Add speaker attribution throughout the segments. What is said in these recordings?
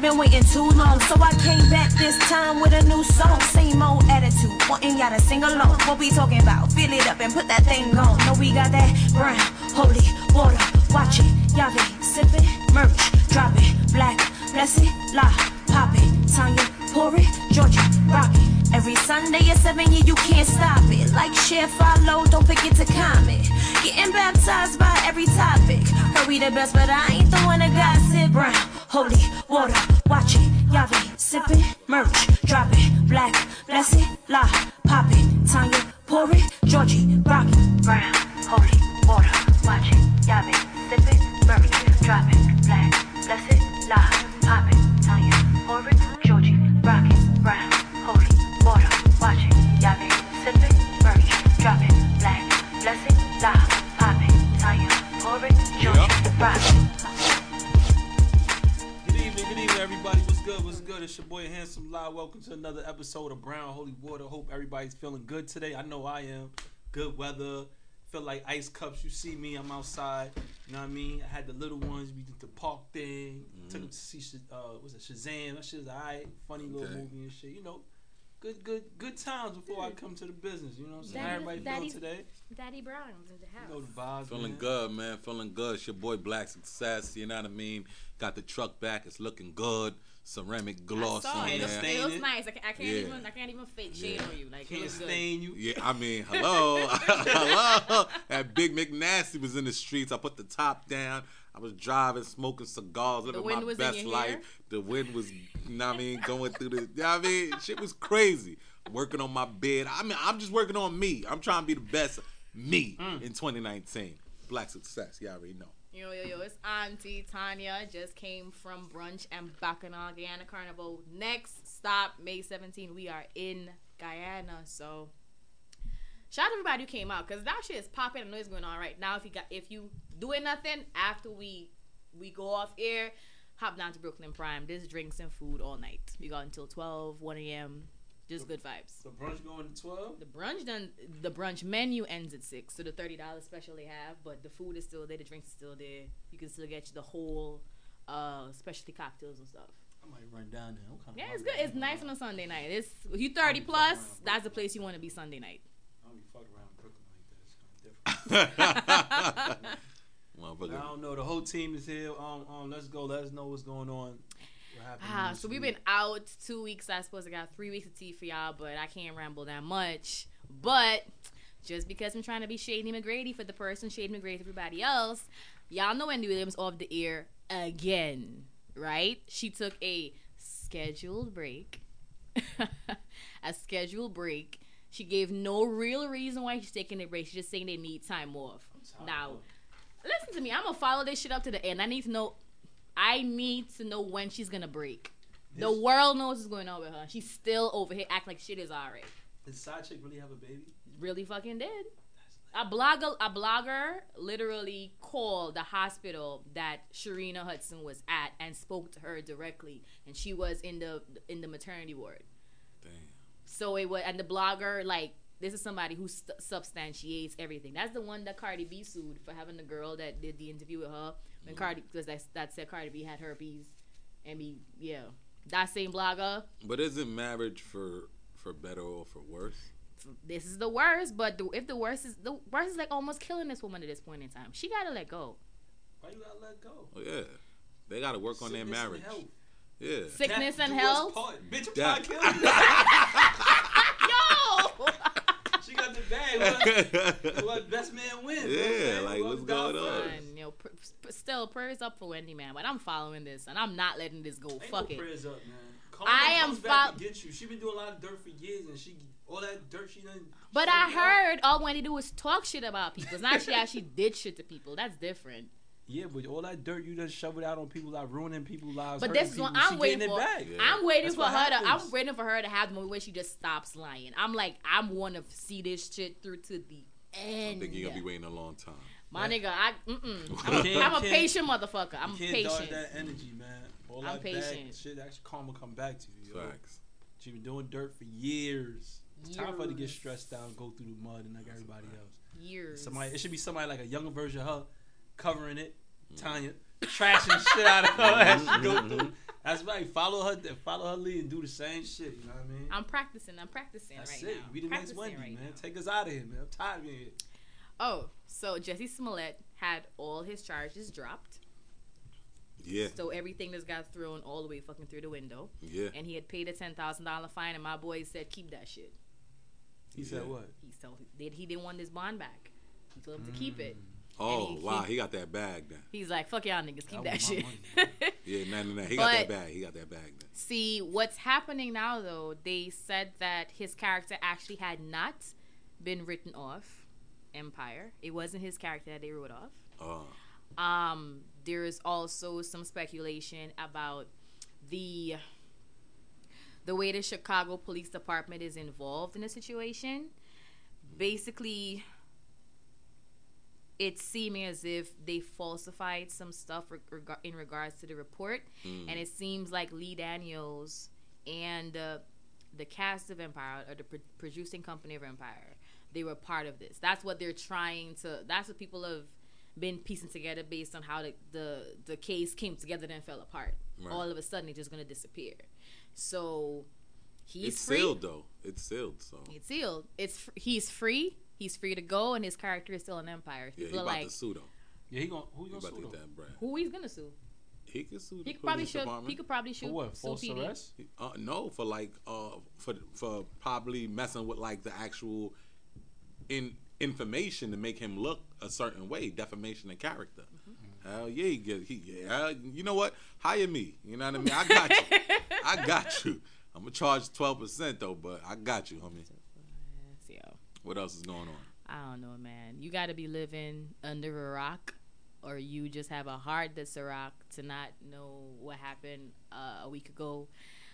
Speaker 1: been waiting too long, so I came back this time with a new song. Same old attitude, wanting y'all to sing along. What we talking about? Fill it up and put that thing on. Know we got that brown, holy water. Watch it, y'all be sipping, merch, drop it, black, bless it, la, pop it, Tanya, pour it, Georgia, rock it. Every Sunday at 7, yeah, you can't stop it. Like, share, follow, don't forget to comment. Getting baptized by every topic. Heard we the best, but I ain't the one that gossip. Brown, holy water, watch it, y'all be sipping, merch, drop it, black, bless it, la, pop it, Tanya, pour it, Georgie, rock it. Brown, holy water, watch it, y'all be sipping, merch, drop it, black, bless it, la, pop it, Tanya, pour it, Georgie, rock it. Brown, holy water, watch it, y'all be sipping, merch, drop it, black, bless it, la, pop it, Tanya, pour it, Georgie, rock it.
Speaker 2: Good evening, everybody. What's good? What's good? It's your boy Handsome Live. Welcome to another episode of Brown Holy Water. Hope everybody's feeling good today. I know I am. Good weather. Feel like ice cups. You see me, I'm outside. You know what I mean? I had the little ones. We did the park thing. Took them to see was it Shazam? That shit's alright. Funny little movie and shit. You know, good times before I come to the business. You know what I'm saying? How everybody feeling today?
Speaker 3: Daddy Brown's in the house.
Speaker 2: You know the vibes,
Speaker 4: Feeling
Speaker 2: man.
Speaker 4: good, man. Feeling good. It's your boy Black Success. You know what I mean? Got the truck back. It's looking good. Ceramic gloss
Speaker 3: I saw
Speaker 4: on
Speaker 3: it.
Speaker 4: there.
Speaker 3: It looks nice. I can't even fake shade on you. Like,
Speaker 2: Can't
Speaker 3: it
Speaker 2: stain you.
Speaker 4: Yeah, I mean, hello. Hello. That Big McNasty was in the streets. I put the top down. I was driving, smoking cigars, living my best life. The wind was, you know what I mean, going through the, you know what I mean? Shit was crazy. Working on my bed. I mean, I'm just working on me. I'm trying to be the best me in 2019. Black Success. You already know.
Speaker 3: Yo, it's Auntie Tanya. Just came from brunch and Bacchanal Guyana Carnival. Next stop, May 17th. We are in Guyana. So, shout out to everybody who came out, because that shit is popping. I know it's going on right now. If you doing nothing after we go off air, hop down to Brooklyn Prime. There's drinks and food all night. We got until 12, 1 a.m. Just good vibes.
Speaker 2: The brunch going to 12?
Speaker 3: The brunch menu ends at 6, so the $30 special they have, but the food is still there, the drinks are still there. You can still get the whole specialty cocktails and stuff.
Speaker 2: I might run down there.
Speaker 3: Yeah, it's good. It's nice on a Sunday night. If you 30 plus, that's the place you want to be Sunday night.
Speaker 2: I don't be fucking around Brooklyn like that. It's kind of different. I don't know. The whole team is here. Let's go. Let us know what's going on.
Speaker 3: So we've been out 2 weeks. I suppose I got 3 weeks of tea for y'all, but I can't ramble that much. But just because I'm trying to be Shady McGrady for the person, Shady McGrady for everybody else, y'all know Wendy Williams off the air again, right? She took a scheduled break. She gave no real reason why she's taking a break. She's just saying they need time off. Now, listen to me. I'm going to follow this shit up to the end. I need to know when she's gonna break. The world knows what's going on with her. She's still over here acting like shit is alright.
Speaker 2: Did Side Chick really have a baby?
Speaker 3: Really fucking did. A blogger literally called the hospital that Sharina Hudson was at and spoke to her directly, and she was in the maternity ward.
Speaker 4: Damn. So
Speaker 3: it was, and the blogger, like, this is somebody who substantiates everything. That's the one that Cardi B sued for having the girl that did the interview with her. When because that said Cardi B had herpes, and that same blogger.
Speaker 4: But isn't marriage for better or for worse?
Speaker 3: This is the worst, but if the worst is like almost killing this woman at this point in time. She gotta let go.
Speaker 2: Why you gotta let go?
Speaker 4: Oh yeah, they gotta work on their marriage. Yeah,
Speaker 3: sickness and health.
Speaker 2: Bitch, I'm trying to kill you.
Speaker 3: Yo.
Speaker 2: She got the bag. What best man wins?
Speaker 4: Yeah, like what's going on?
Speaker 3: And, still prayers up for Wendy, man. But I'm following this, and I'm not letting this go. Fuck it.
Speaker 2: Prayers up, man.
Speaker 3: I am
Speaker 2: back to get you. She been doing a lot of dirt for years, and all that dirt she done.
Speaker 3: But I heard all Wendy do is talk shit about people. It's not she actually did shit to people. That's different.
Speaker 2: Yeah, but all that dirt you just shoveled out on people's lives, ruining people's lives.
Speaker 3: But this is what I'm waiting for. I'm waiting for her to. I'm waiting for her to have the moment where she just stops lying. I'm like, I want to see this shit through to the end.
Speaker 4: I think you're gonna be waiting a long time.
Speaker 3: My nigga, I'm a patient motherfucker. I'm patient.
Speaker 2: You can't dodge that energy, man. All
Speaker 3: I'm
Speaker 2: that
Speaker 3: patient.
Speaker 2: Bad shit, actually, karma come back to you.
Speaker 4: Facts.
Speaker 2: She been doing dirt for years. It's time for her to get stressed out and go through the mud and like everybody else.
Speaker 3: Years.
Speaker 2: It should be somebody like a younger version of her covering it. Tanya trashing shit out of her as she go through. That's right. Follow her lead and do the same shit. You know what I mean?
Speaker 3: I'm practicing
Speaker 2: That's
Speaker 3: right
Speaker 2: it.
Speaker 3: now.
Speaker 2: Be the next Wendy, man.
Speaker 3: Now.
Speaker 2: Take us out of here, man. I'm tired of it.
Speaker 3: Oh, so Jussie Smollett had all his charges dropped.
Speaker 4: Yeah.
Speaker 3: So everything just got thrown all the way fucking through the window.
Speaker 4: Yeah.
Speaker 3: And he had paid a $10,000 fine, and my boy said, keep that shit.
Speaker 2: He said what?
Speaker 3: He didn't want his bond back. He told him to keep it.
Speaker 4: Oh, wow. He got that bag then.
Speaker 3: He's like, fuck y'all niggas, keep that shit.
Speaker 4: Yeah, no. He got that bag. He got that bag then.
Speaker 3: See, what's happening now, though, they said that his character actually had not been written off Empire. It wasn't his character that they wrote off. There is also some speculation about the way the Chicago Police Department is involved in the situation. Basically, it's seeming as if they falsified some stuff in regards to the report, and it seems like Lee Daniels and the cast of Empire, or the producing company of Empire, they were part of this. That's what they're trying to. That's what people have been piecing together based on how the case came together and fell apart. Right. All of a sudden, it's just gonna disappear. So he's free.
Speaker 4: Sealed though. It's sealed. So
Speaker 3: it's sealed. He's free. He's free to go, and his character is still in Empire.
Speaker 4: Yeah, he about to sue though.
Speaker 2: Yeah, who he gonna sue?
Speaker 4: Get that bread.
Speaker 3: Who he's gonna sue?
Speaker 4: He could sue the
Speaker 3: police
Speaker 4: department.
Speaker 3: He could probably sue.
Speaker 2: For what? False arrest?
Speaker 4: No, for like for probably messing with like the actual information to make him look a certain way, defamation of character. Hell yeah, you know what? Hire me. You know what I mean? I got you. I'm gonna charge 12% though, but I got you, homie. What else is going on?
Speaker 3: I don't know, man. You got to be living under a rock, or you just have a heart that's a rock to not know what happened a week ago.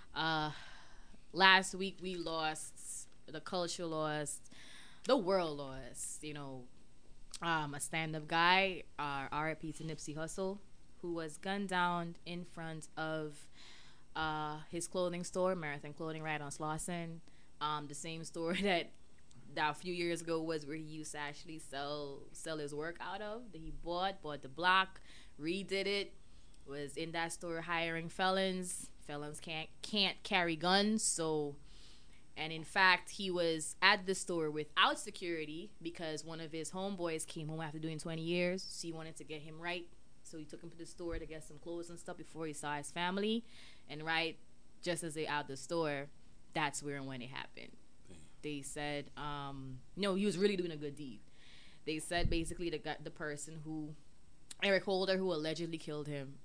Speaker 3: Last week we lost, the culture lost, the world lost. You know, a stand-up guy, R.I.P. to Nipsey Hussle, who was gunned down in front of his clothing store, Marathon Clothing, right on Slauson. The same store that a few years ago was where he used to actually sell his work out of. That he bought the block, redid it, was in that store hiring felons. Felons can't carry guns, so, and in fact he was at the store without security because one of his homeboys came home after doing 20 years, so he wanted to get him right. So he took him to the store to get some clothes and stuff before he saw his family, and right just as they out the store, that's where and when it happened. They said, no, he was really doing a good deed. They said basically the person who, Eric Holder, who allegedly killed him,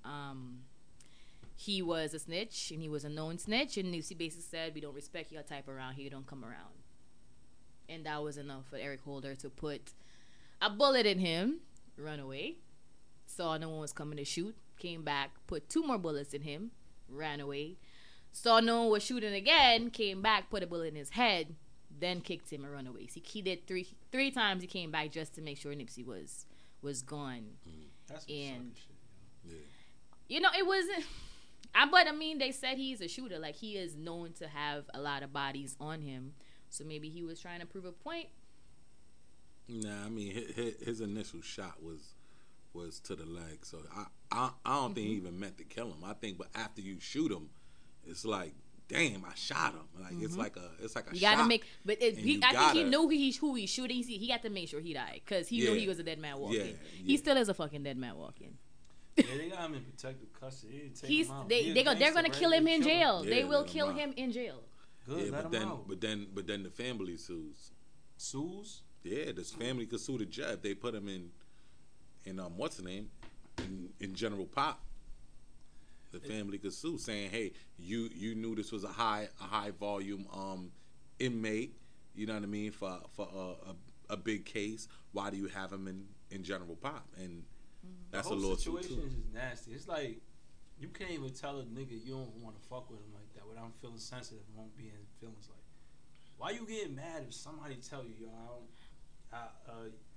Speaker 3: he was a snitch, and he was a known snitch, and Nipsey basically said, we don't respect your type around here, don't come around. And that was enough for Eric Holder to put a bullet in him, run away, saw no one was coming to shoot, came back, put 2 more bullets in him, ran away, saw no one was shooting again, came back, put a bullet in his head, then kicked him and run away. So he did three times. He came back just to make sure Nipsey was gone.
Speaker 2: That's some shit.
Speaker 4: Yeah.
Speaker 3: You know, it wasn't. But I mean, they said he's a shooter. Like, he is known to have a lot of bodies on him. So maybe he was trying to prove a point.
Speaker 4: Nah, I mean, his initial shot was to the leg. So I don't think he even meant to kill him. I think, but after you shoot him, it's like, damn, I shot him. Like it's like a
Speaker 3: you
Speaker 4: shot.
Speaker 3: Gotta make, but I think he knew who he's shooting. He got to make sure he died because he knew he was a dead man walking. Yeah. He still is a fucking dead man walking.
Speaker 2: Yeah, they got him in protective custody.
Speaker 3: They're gonna kill him in jail. They will kill him in jail.
Speaker 2: Good,
Speaker 4: yeah,
Speaker 2: let him out.
Speaker 4: But then the family sues.
Speaker 2: Sues?
Speaker 4: Yeah, this family could sue the judge if they put him in what's the name in General Pop. The family could sue, saying, "Hey, you knew this was a high volume inmate. You know what I mean, for a big case. Why do you have him in General Pop?" And that's a lawsuit too.
Speaker 2: The whole situation is just nasty. It's like you can't even tell a nigga you don't want to fuck with him like that without feeling sensitive and won't be in feelings. Like, why you getting mad if somebody tell you, yo,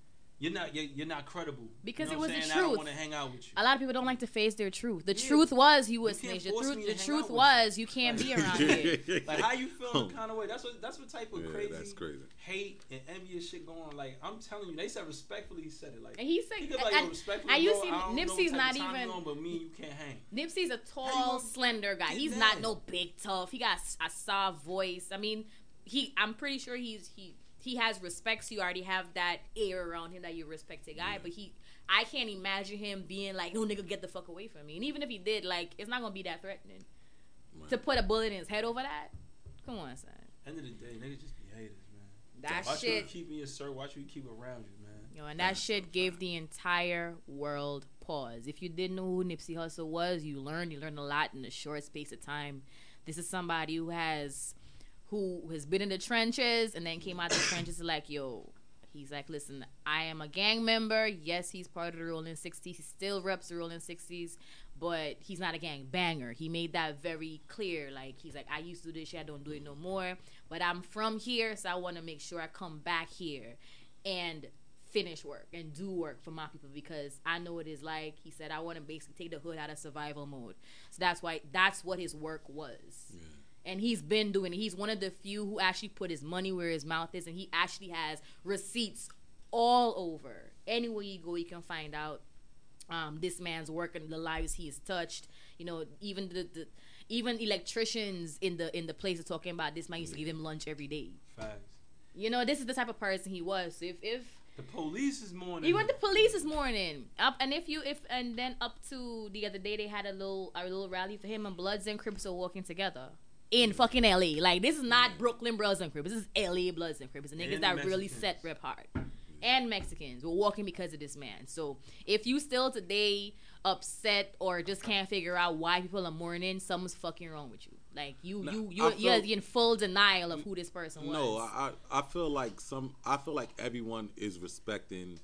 Speaker 2: you're not credible.
Speaker 3: Because
Speaker 2: you know
Speaker 3: it was the truth.
Speaker 2: I don't want to hang out with you.
Speaker 3: A lot of people don't like to face their truth. The truth was he was snitched. The truth was you can't be around here.
Speaker 2: Like, how you feeling kind of way? That's what type of crazy hate and envious shit going on. Like, I'm telling you, they said respectly. He said it like.
Speaker 3: And he said,
Speaker 2: respectfully.
Speaker 3: And you see, Nipsey's not even.
Speaker 2: But me, you can't hang.
Speaker 3: Nipsey's a tall, slender guy. He's not no big tough. He got a soft voice. I mean, I'm pretty sure he has respect, so you already have that air around him that you respect a guy. But I can't imagine him being like, no, nigga, get the fuck away from me. And even if he did, like, it's not gonna be that threatening to put a bullet in his head over that. Come on, son.
Speaker 2: End of the day, niggas just be haters, man.
Speaker 3: That
Speaker 2: watch
Speaker 3: shit.
Speaker 2: Watch you keep in your circle. Watch you keep around you, man.
Speaker 3: Yo, and that shit gave the entire world pause. If you didn't know who Nipsey Hussle was, you learned a lot in a short space of time. This is somebody who has been in the trenches and then came out the trenches like, yo, he's like, listen, I am a gang member. Yes, he's part of the Rolling 60s. He still reps the Rolling 60s, but he's not a gang banger. He made that very clear. Like, he's like, I used to do this shit. I don't do it no more. But I'm from here, so I want to make sure I come back here and finish work and do work for my people because I know what it's like. He said, I want to basically take the hood out of survival mode. So that's what his work was. Yeah. And he's been doing it. He's one of the few who actually put his money where his mouth is, and he actually has receipts all over. Anywhere you go, you can find out this man's work and the lives he has touched. You know, even even electricians in the place are talking about this man used to give him lunch every day.
Speaker 2: Facts.
Speaker 3: You know, this is the type of person he was. So if
Speaker 2: the police is mourning.
Speaker 3: You went the police this morning. And then up to the other day they had a little rally for him, and Bloods and Crips are walking together. In fucking LA. Like, this is not Brooklyn Bloods and Crips. This is LA Bloods and Crips. The niggas that really set rep hard. And Mexicans. We're walking because of this man. So, if you still today upset or just can't figure out why people are mourning, something's fucking wrong with you. Like, you're in full denial of who this person was.
Speaker 4: No, I feel like everyone is respecting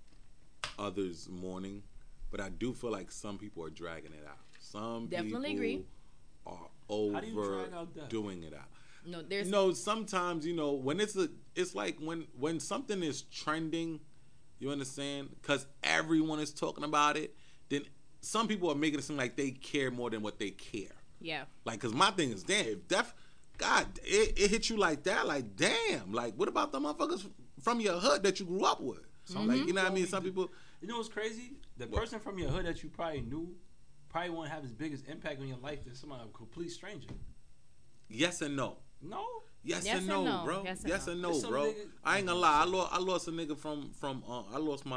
Speaker 4: others' mourning, but I do feel like some people are dragging it out. Some
Speaker 3: definitely
Speaker 4: people
Speaker 3: agree.
Speaker 4: Are overdoing it out.
Speaker 3: No,
Speaker 4: sometimes, when it's like when something is trending, you understand? Because everyone is talking about it, then some people are making it seem like they care more than what they care.
Speaker 3: Yeah.
Speaker 4: Like, because my thing is, damn, if it hit you like that, like, damn, like, what about the motherfuckers from your hood that you grew up with? So, like, you know what I mean? Some people.
Speaker 2: You know what's crazy? The person from your hood that you probably knew probably won't have his biggest impact on your life than somebody a complete stranger.
Speaker 4: Yes and no.
Speaker 2: No.
Speaker 4: Yes and no, bro. Yes and no, bro. I ain't gonna lie. I lost a nigga from I lost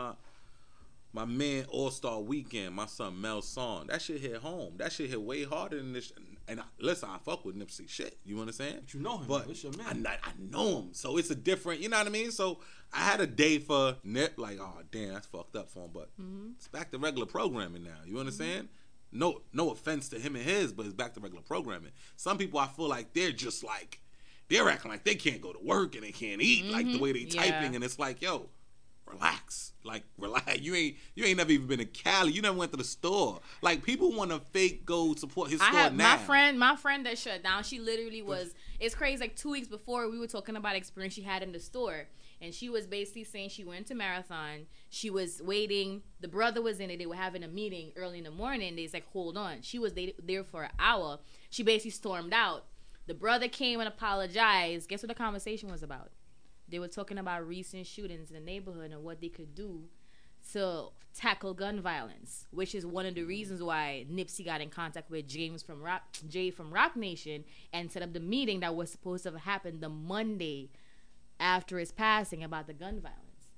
Speaker 4: my man All-Star Weekend, my son Mel Son. That shit hit home. That shit hit way harder than this. And listen, I fuck with Nipsey shit. You understand?
Speaker 2: But you know him.
Speaker 4: But
Speaker 2: it's your man.
Speaker 4: I know him. So it's a different, you know what I mean? So I had a day for Nip, like, oh, damn, that's fucked up for him. But it's back to regular programming now. You understand? No offense to him and his, but it's back to regular programming. Some people, I feel like they're just like, they're acting like they can't go to work and they can't eat, like the way they typing, and it's like, yo, relax. Like, relax. You ain't never even been to Cali. You never went to the store. Like, people want to fake go support his store now.
Speaker 3: My friend that shut down, she literally was, it's crazy, like 2 weeks before we were talking about experience she had in the store. And she was basically saying she went to Marathon. She was waiting. The brother was in it. They were having a meeting early in the morning. They was like, hold on. She was there for an hour. She basically stormed out. The brother came and apologized. Guess what the conversation was about? They were talking about recent shootings in the neighborhood and what they could do to tackle gun violence, which is one of the reasons why Nipsey got in contact with Jay from Rock Nation and set up the meeting that was supposed to have happened the Monday after his passing about the gun violence.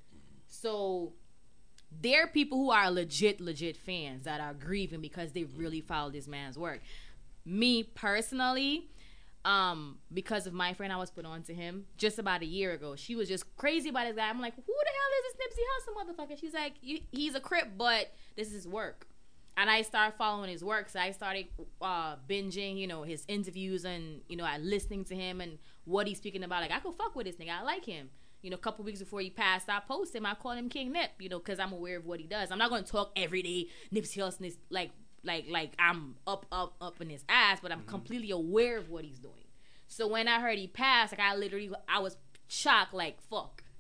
Speaker 3: So there are people who are legit fans that are grieving because they really followed this man's work. Me personally, because of my friend I was put on to him just about a year ago, she was just crazy about this guy. I'm like, who the hell is this Nipsey Hussle motherfucker? She's like, he's a Crip, but this is his work. And I started following his work, so I started binging, his interviews and, listening to him and what he's speaking about. Like, I could fuck with this nigga. I like him. A couple weeks before he passed, I posted him. I called him King Nip, because I'm aware of what he does. I'm not going to talk every day Nipsey Hussle is like I'm up in his ass, but I'm completely aware of what he's doing. So when I heard he passed, like I was shocked, like, fuck.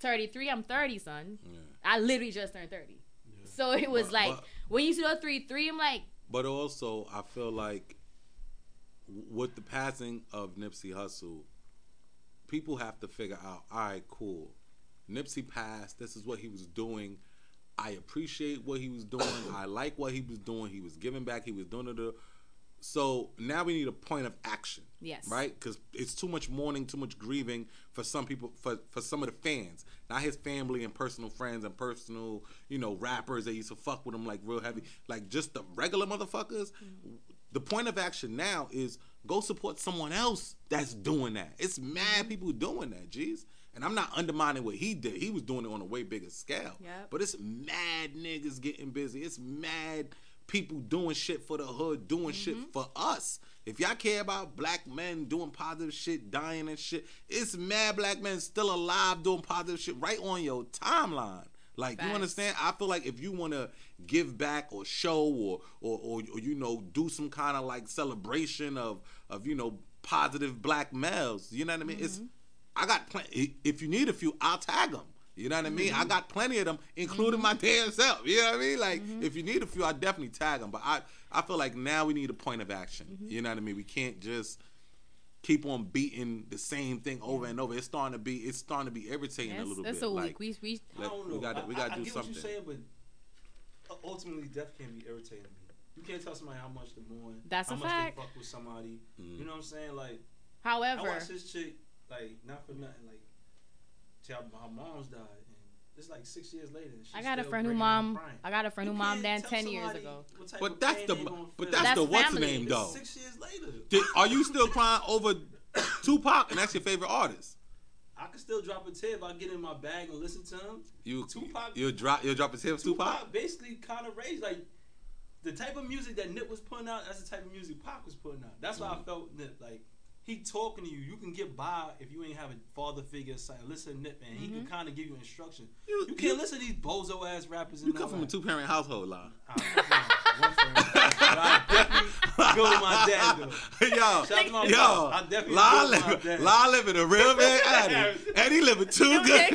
Speaker 3: 33. I'm 30, son. Yeah. I literally just turned 30. Yeah. So it was when you see those 3, I'm like.
Speaker 4: But also, I feel like with the passing of Nipsey Hussle, people have to figure out, all right, cool. Nipsey passed. This is what he was doing. I appreciate what he was doing. I like what he was doing. He was giving back. He was doing it. So now we need a point of action.
Speaker 3: Yes.
Speaker 4: Right? Because it's too much mourning, too much grieving for some people, for some of the fans. Not his family and personal friends and personal, rappers that used to fuck with him like real heavy. Like just the regular motherfuckers. Mm-hmm. The point of action now is go support someone else that's doing that. It's mad people doing that, G's. And I'm not undermining what he did. He was doing it on a way bigger scale.
Speaker 3: Yep.
Speaker 4: But it's mad niggas getting busy. It's mad people doing shit for the hood, doing shit for us. If y'all care about black men doing positive shit, dying and shit, it's mad black men still alive doing positive shit right on your timeline. Like, you understand? I feel like if you want to give back or show or do some kind of like celebration of positive black males, you know what I mean? It's I got plenty. If you need a few, I'll tag them. You know what I mean? I got plenty of them, including my damn self. You know what I mean? Like, if you need a few, I definitely tag them. But I feel like now we need a point of action. You know what I mean? We can't just keep on beating the same thing over and over. It's starting to be irritating a little bit.
Speaker 3: That's a week.
Speaker 2: I don't know.
Speaker 4: We got to do
Speaker 2: I get
Speaker 4: something.
Speaker 2: what you're saying, but ultimately, death can be irritating to me. You can't tell somebody how much to mourn.
Speaker 3: That's
Speaker 2: how
Speaker 3: a
Speaker 2: much
Speaker 3: fact.
Speaker 2: they fuck with somebody. You know what I'm saying? Like,
Speaker 3: however,
Speaker 2: I watched this chick, like, not for nothing, like, her mom's died. It's like 6 years later.
Speaker 3: I got a friend who mom died 10 years ago.
Speaker 4: But that's the what's the name though.
Speaker 2: 6 years later.
Speaker 4: Are you still crying over Tupac? And that's your favorite artist.
Speaker 2: I can still drop a tear if I get in my bag and listen to him.
Speaker 4: Tupac. You'll drop a tear for Tupac.
Speaker 2: Tupac basically kind of raised like the type of music that Nip was putting out. That's the type of music Pac was putting out. That's why I felt Nip like. He talking to you. You can get by if you ain't have a father figure. Listen to Nip, man. He can kind of give you instruction. You can't listen to these bozo ass rappers.
Speaker 4: You come from a 2-parent household, La.
Speaker 2: One parent. But I definitely go with my dad though.
Speaker 4: Yo,
Speaker 2: shout out to my mom. I definitely go with my dad.
Speaker 4: La living a real man addict, and he living too good.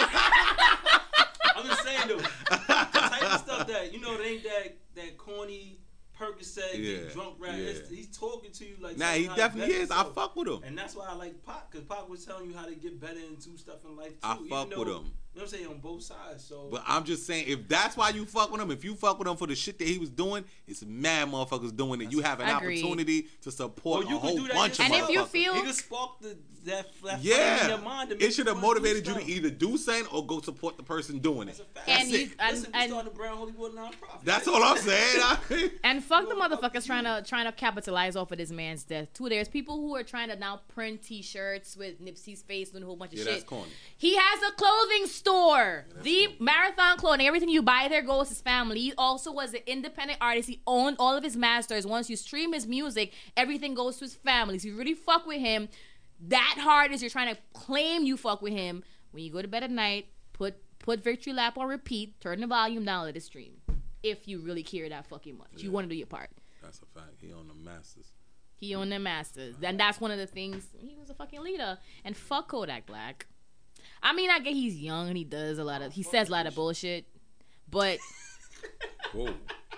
Speaker 2: I'm just saying though, the type of stuff that it ain't that corny. Percocet, drunk rap. Yeah. He's talking to you like.
Speaker 4: Nah, he definitely is. I fuck with him.
Speaker 2: And that's why I like Pac, because Pac was telling you how to get better and do stuff in life too.
Speaker 4: I fuck with him.
Speaker 2: You know what I'm saying? On both sides. So.
Speaker 4: But I'm just saying, if that's why you fuck with him, if you fuck with him for the shit that he was doing, it's mad motherfuckers doing it. You have an opportunity to support a whole bunch of motherfuckers.
Speaker 3: And if you feel,
Speaker 2: he can spark that flame in your mind. To make
Speaker 4: it should have motivated you to either do something or go support the person doing it.
Speaker 2: That's it. Listen, we started the Brown Hollywood nonprofit.
Speaker 4: That's all I'm saying.
Speaker 3: And fuck the motherfuckers trying to capitalize off of this man's death too. There's people who are trying to now print T-shirts with Nipsey's face and a whole bunch of shit.
Speaker 4: That's corny.
Speaker 3: He has a clothing store. The Marathon Clothing. Everything you buy there goes to his family. He also was an independent artist. He owned all of his masters. Once you stream his music, everything goes to his family. So you really fuck with him that hard as you're trying to claim you fuck with him. When you go to bed at night, put Victory Lap on repeat, turn the volume down, let it stream. If you really care that fucking much. You want to do your part.
Speaker 4: That's a fact. He owned the masters.
Speaker 3: He owned the masters. And that's one of the things. He was a fucking leader. And fuck Kodak Black. I mean, I get he's young and he says a lot of bullshit. But
Speaker 4: whoa.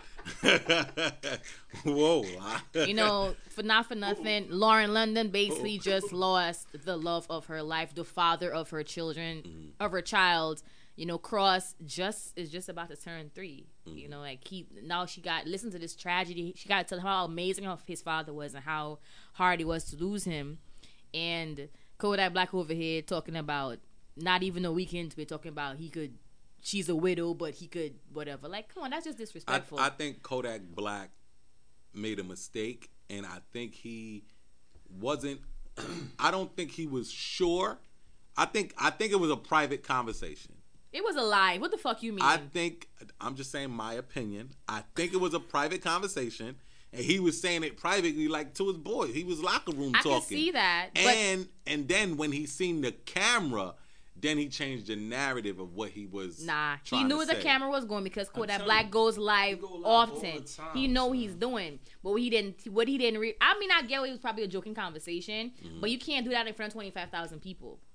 Speaker 4: Whoa.
Speaker 3: For nothing, Lauren London basically just lost the love of her life, the father of her children, of her child. Cross is just about to turn 3. Now she got listen to this tragedy. She got to tell how amazing his father was and how hard it was to lose him. And Kodak Black over here talking about not even a weekend to be talking about she's a widow, but he could whatever. Like, come on, that's just disrespectful.
Speaker 4: I think Kodak Black made a mistake, and I think he wasn't. I don't think he was sure. I think it was a private conversation.
Speaker 3: It was a lie. What the fuck you mean?
Speaker 4: I'm just saying my opinion. I think it was a private conversation, and he was saying it privately, like to his boys. He was locker room talking.
Speaker 3: I can see that.
Speaker 4: And then when he seen the camera, then he changed the narrative of what he was. Nah,
Speaker 3: he knew the camera was going because Kodak Black goes live often. He know what he's doing, but what he didn't. I mean, I get it was probably a joking conversation, but you can't do that in front of 25,000 people.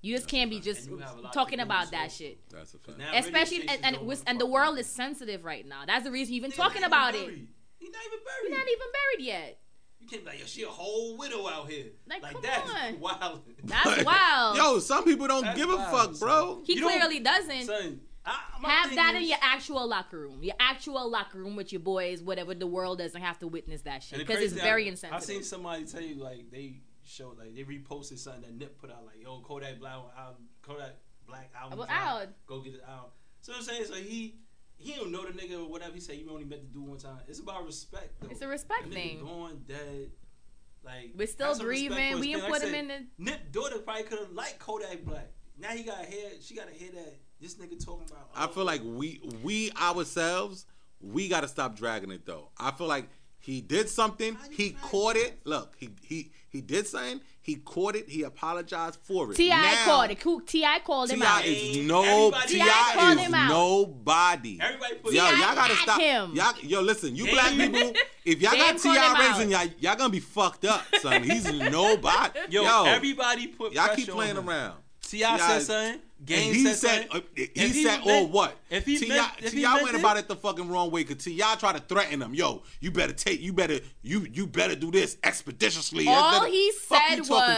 Speaker 3: You just can't be just talking about that shit.
Speaker 4: That's a fact.
Speaker 3: Especially and the world is sensitive right now. That's the reason you've been talking about it.
Speaker 2: He's not even buried.
Speaker 3: He's not even buried yet.
Speaker 2: You can't be like, yo, she a whole widow out here.
Speaker 3: Like
Speaker 2: that's
Speaker 3: on.
Speaker 2: wild.
Speaker 3: That's wild.
Speaker 4: Yo, some people don't give a fuck, bro.
Speaker 3: He clearly doesn't.
Speaker 2: Son,
Speaker 3: have that in your actual locker room. Your actual locker room with your boys, whatever. The world doesn't have to witness that shit because it's very insensitive.
Speaker 2: I seen somebody tell you, like, they showed, like, they reposted something that Nip put out, like, yo, Kodak Black album
Speaker 3: out.
Speaker 2: Go get it out. So I'm saying, so he don't know the nigga or whatever. He said he only meant to do one time. It's about respect, though.
Speaker 3: It's a respect thing.
Speaker 2: Going dead, like
Speaker 3: we're still grieving. We didn't put him in the.
Speaker 2: Nip daughter probably could have liked Kodak Black. Now he got to hear. She got to hear that this nigga talking about.
Speaker 4: I feel like we ourselves, we got to stop dragging it though. I feel like he did something. He caught it. Look, he did something. He caught it. He apologized for it.
Speaker 3: T.I. called it. T.I. called him out.
Speaker 4: T.I. is nobody.
Speaker 2: Everybody put
Speaker 4: y'all gotta
Speaker 3: stop
Speaker 4: him. Yo, listen, you black people, if y'all got T.I. raising y'all gonna be fucked up, son. He's nobody.
Speaker 2: Yo, everybody put
Speaker 4: y'all
Speaker 2: pressure
Speaker 4: keep playing
Speaker 2: on him.
Speaker 4: around.
Speaker 2: T.I. said something. Game said
Speaker 4: what?
Speaker 2: If he
Speaker 4: T.I. went about it the fucking wrong way because T.I. tried to threaten him. Yo, you better do this expeditiously.
Speaker 3: All he said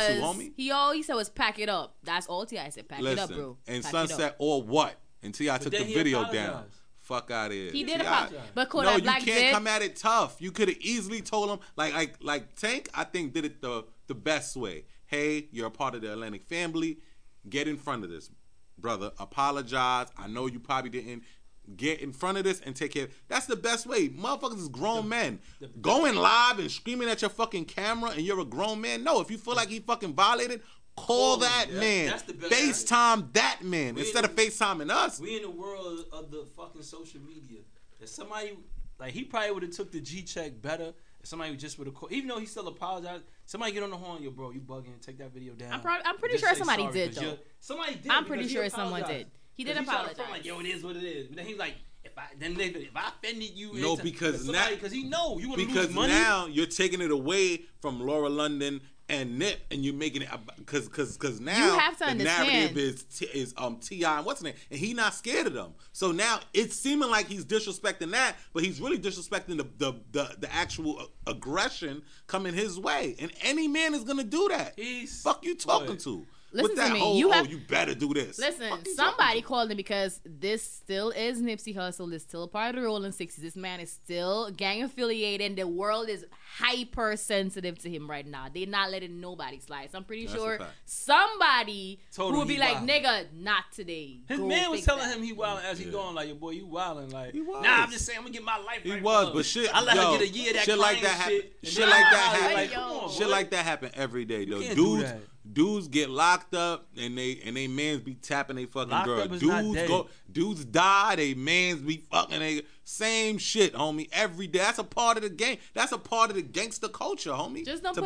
Speaker 3: was pack it up. That's all T.I. said. Pack it up, bro.
Speaker 4: And Son said, or what? And T.I. took the video down. Fuck out of here.
Speaker 3: He did apologize. But
Speaker 4: no, you can't come at it tough. You could have easily told him like Tank, I think, did it the best way. Hey, you're a part of the Atlantic family. Get in front of this, brother. Apologize. I know you probably didn't. Get in front of this and take care. That's the best way. Motherfuckers is grown men. Going live and screaming at your fucking camera and you're a grown man. No, if you feel like he fucking violated, call that man. That's the best FaceTime that man instead of FaceTiming us.
Speaker 2: We in the world of the fucking social media. If somebody, like, he probably would have took the G-check better. Somebody just would have called, even though he still apologized. Somebody get on the horn, yo, bro, you bugging. Take that video down.
Speaker 3: I'm pretty sure somebody did, though.
Speaker 2: Somebody did.
Speaker 3: I'm pretty sure someone did. He did apologize.
Speaker 2: Like, yo, it is what it is. But then he's like, if I offended you,
Speaker 4: no, because now
Speaker 2: he know you want to lose
Speaker 4: because
Speaker 2: money.
Speaker 4: Now you're taking it away from Laura London and Nip, and you're making it because now
Speaker 3: you have to understand.
Speaker 4: Narrative is T.I. and what's his name, and he not scared of them. So now it's seeming like he's disrespecting that, but he's really disrespecting the actual aggression coming his way, and any man is gonna do that. Fuck you talking to.
Speaker 3: Listen to me.
Speaker 4: You better do this.
Speaker 3: Listen, somebody called him because this still is Nipsey Hussle. It's still a part of the Rolling 60s. This man is still gang affiliated, and the world is hypersensitive to him right now. They're not letting nobody slide. So I'm pretty sure somebody who would be like, nigga, not today.
Speaker 2: His man was telling him he wilding as he going, like, yo, boy, you wilding. Like, nah, I'm just saying, I'm going to get my life right.
Speaker 4: He was, but shit,
Speaker 2: I let her get a year of that
Speaker 4: shit like that happen. Shit like that happen. Shit like that happen every day, though. Dudes get locked up and they mans be tapping they fucking girl. Dudes die, they mans be fucking they same shit, homie. Every day. That's a part of the game. That's a part of the gangster culture, homie.
Speaker 3: Just don't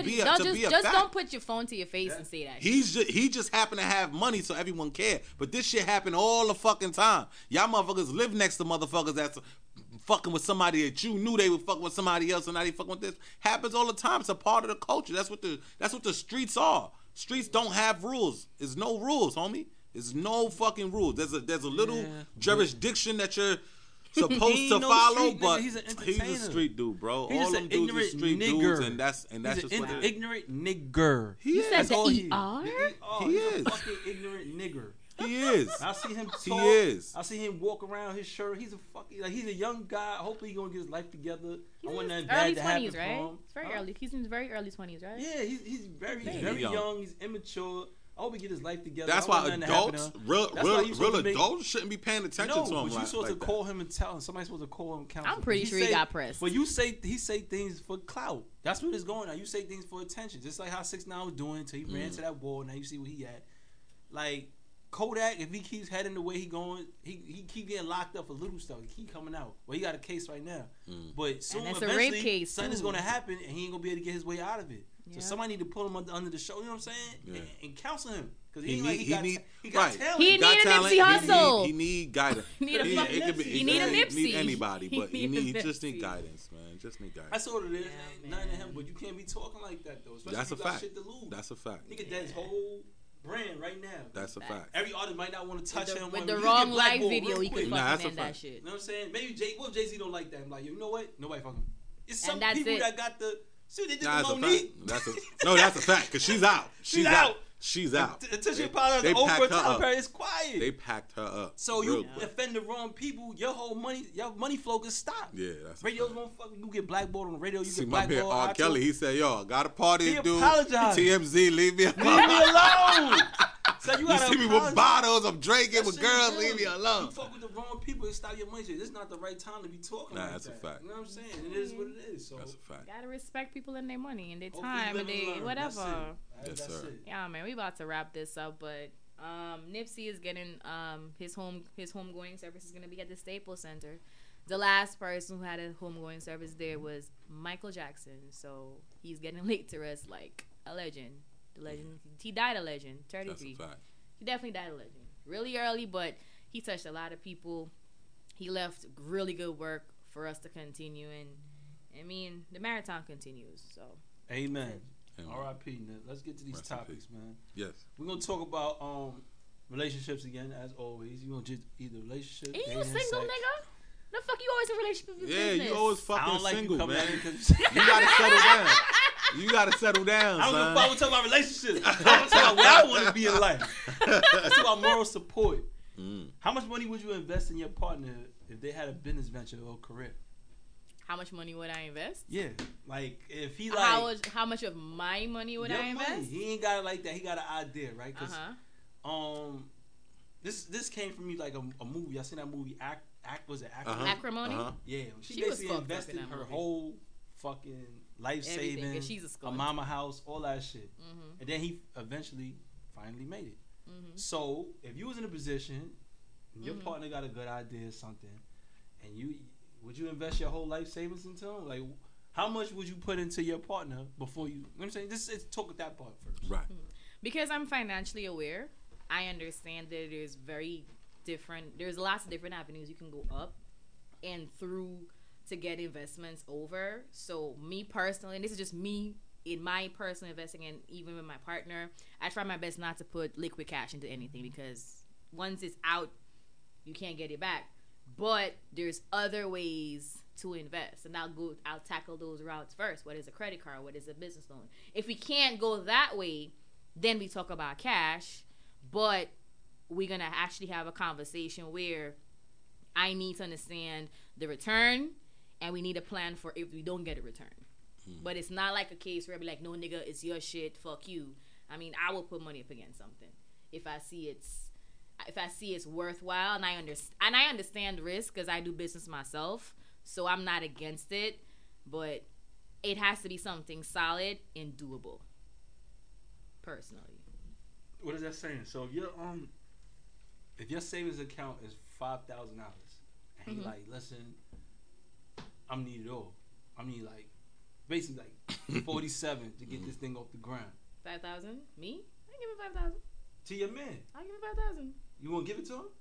Speaker 3: put your phone to your face and say that.
Speaker 4: He just happened to have money so everyone cared. But this shit happened all the fucking time. Y'all motherfuckers live next to motherfuckers that's fucking with somebody that you knew they would fuck with somebody else and now they fucking with this. Happens all the time. It's a part of the culture. That's what the streets are. Streets don't have rules. There's no rules, homie. There's no fucking rules. There's a little jurisdiction that you're supposed to follow, but he's a street dude, bro. All them dudes are street dudes, and that's just what it is.
Speaker 2: Ignorant nigger.
Speaker 3: You said the ER?
Speaker 2: He is a fucking ignorant nigger.
Speaker 4: He is.
Speaker 2: I see him talk.
Speaker 4: He is.
Speaker 2: I see him walk around his shirt. He's he's a young guy. Hopefully, he's gonna get his life together.
Speaker 3: He's in his early 20s, right? It's very early. He's in his very early 20s, right?
Speaker 2: Yeah, he's very young. He's immature. I hope he get his life together.
Speaker 4: That's why adults, real adults, shouldn't be paying attention to him.
Speaker 2: But you're supposed to call him and tell him. Somebody's supposed to call him and counsel.
Speaker 3: I'm pretty sure he got pressed.
Speaker 2: But he say things for clout. That's what it's going on. You say things for attention, just like how 6ix9ine was doing until he ran to that wall. Now you see where he at. Like Kodak, if he keeps heading the way he going, he keep getting locked up for little stuff. He keep coming out. Well, he got a case right now, but soon eventually something is going to happen, and he ain't gonna be able to get his way out of it. So somebody need to pull him under the show. You know what I'm saying? And counsel him because he got talent.
Speaker 3: He need a Nipsey Hussle.
Speaker 4: He need guidance.
Speaker 3: He need a Nipsey.
Speaker 4: Need anybody, but he just need guidance, man. Just need guidance.
Speaker 2: That's all it is. Nothing to him, but you can't be talking like that though. Especially
Speaker 4: That's a
Speaker 2: if you got
Speaker 4: fact.
Speaker 2: shit to lose.
Speaker 4: That's a fact.
Speaker 2: Nigga, that his whole brand right now.
Speaker 4: That's a fact.
Speaker 2: Every artist might not want to touch him.
Speaker 3: With the wrong live video, he could fucking end that shit.
Speaker 2: You know what I'm saying? Maybe Jay-Z don't like that. I'm like, you know what? Nobody fucking. It's some people that got the. See what they did to Monique?
Speaker 4: That's a fact. Because she's out. She's out. She's out.
Speaker 2: Until she apologized to Oprah, tell her it's quiet.
Speaker 4: They packed her up.
Speaker 2: So you offend the wrong people, your money flow can stop.
Speaker 4: Yeah, that's
Speaker 2: radios won't fucking. You get blackballed on the radio. You
Speaker 4: see
Speaker 2: get
Speaker 4: my man R. Kelly. He said, "Yo, got a party to do.
Speaker 2: Apologized.
Speaker 4: TMZ, leave me alone.
Speaker 2: Leave me alone." So you
Speaker 4: see me with bottles. I'm drinking with girls. Leave me alone.
Speaker 2: You fuck with the wrong people and stop your money. This is not the right time to be talking. Nah,
Speaker 4: that's a fact.
Speaker 2: You know what I'm saying? It is what it is. So
Speaker 4: that's a fact.
Speaker 3: Gotta respect people and their money and their time and their whatever.
Speaker 4: Yes, sir.
Speaker 3: Yeah, man, we about to wrap this up, but Nipsey is getting his homegoing service is gonna be at the Staples Center. The last person who had a homegoing service there was Michael Jackson, so he's getting late to rest like a legend. The legend, he died a legend. 33.
Speaker 4: That's a fact.
Speaker 3: He definitely died a legend. Really early, but he touched a lot of people. He left really good work for us to continue, and I mean the marathon continues. So.
Speaker 2: Amen. R.I.P. Let's get to these topics, man.
Speaker 4: Yes.
Speaker 2: We're gonna talk about relationships again, as always. You gonna just either relationship.
Speaker 3: Ain't you single,
Speaker 2: sex.
Speaker 3: nigga? The fuck you always in relationship with
Speaker 4: business? You always fucking
Speaker 2: like
Speaker 4: single, man.
Speaker 2: You
Speaker 4: gotta settle down. You gotta settle down.
Speaker 2: I don't give a fuck. We're talking about relationships. I'm talking about where I want to be in life. Let's talk about moral support. How much money would you invest in your partner if they had a business venture or career?
Speaker 3: How much money would I invest?
Speaker 2: Yeah, like if he like
Speaker 3: how much of my money would I invest?
Speaker 2: Money. He ain't got it like that. He got an idea, right? Cause this came from me like a movie. I seen that movie was it
Speaker 3: Acrimony?
Speaker 2: Yeah, she basically invested in her whole fucking life savings,
Speaker 3: she's
Speaker 2: a mama house, all that shit, and then he finally made it. So if you was in a position, and your partner got a good idea or something, and would you invest your whole life savings into him? Like, how much would you put into your partner before you? You know what I'm saying? Let's talk with that part first.
Speaker 4: Right.
Speaker 3: Because I'm financially aware, I understand that there's lots of different avenues you can go up and through to get investments over. So me personally, and this is just me in my personal investing, and even with my partner, I try my best not to put liquid cash into anything because once it's out, you can't get it back. But there's other ways to invest, and I'll tackle those routes first. What is a credit card? What is a business loan? If we can't go that way, then we talk about cash. But we're gonna actually have a conversation where I need to understand the return, and we need a plan for if we don't get a return. But it's not like a case where I be like, no nigga, it's your shit, fuck you. I mean, I will put money up against something if I see it's worthwhile, and I understand risk because I do business myself, so I'm not against it, but it has to be something solid and doable. Personally.
Speaker 2: What is that saying? So if your savings account is $5,000, and he like, listen, I'm need it all. I need like basically like 47 to get this thing off the ground.
Speaker 3: 5,000? Me? I give him 5,000.
Speaker 2: To your man.
Speaker 3: I'll give him 5,000.
Speaker 2: You won't give it to him?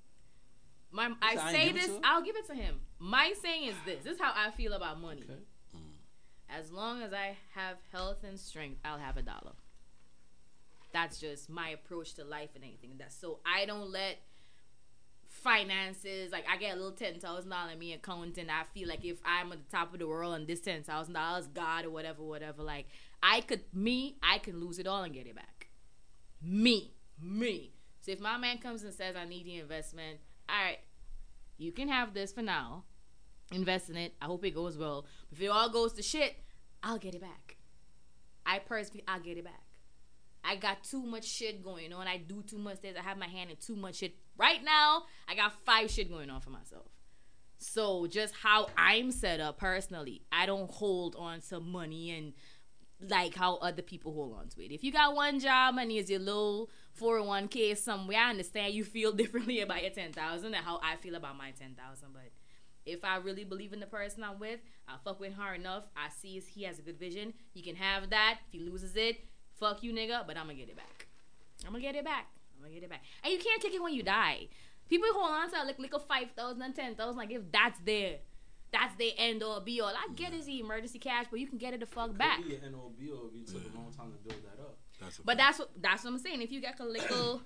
Speaker 3: I'll give it to him. My saying is this. This is how I feel about money. Okay. As long as I have health and strength, I'll have $1. That's just my approach to life and anything. So I don't let finances, like I get a little $10,000 in me account, and I feel like if I'm at the top of the world and this $10,000, God or whatever, like I can lose it all and get it back. Me. So if my man comes and says I need the investment, all right, you can have this for now. Invest in it. I hope it goes well. If it all goes to shit, I'll get it back. I'll get it back. I got too much shit going on. I do too much things. I have my hand in too much shit. Right now, I got 5 shit going on for myself. So just how I'm set up personally, I don't hold on to money and like how other people hold on to it. If you got one job and it's your little 401k somewhere, I understand you feel differently about your 10,000 and how I feel about my 10,000. But if I really believe in the person I'm with, I'll fuck with her enough. I see he has a good vision. He can have that. If he loses it, fuck you, nigga. But I'm gonna get it back. I'm gonna get it back. And you can't take it when you die. People hold on to like a 5,000 and 10,000. Like if that's their end all be all. I get it's the emergency cash, but you can get it the fuck back.
Speaker 2: It could be an end all be all if you took a long time to build that up.
Speaker 3: That's what I'm saying. If you get a little,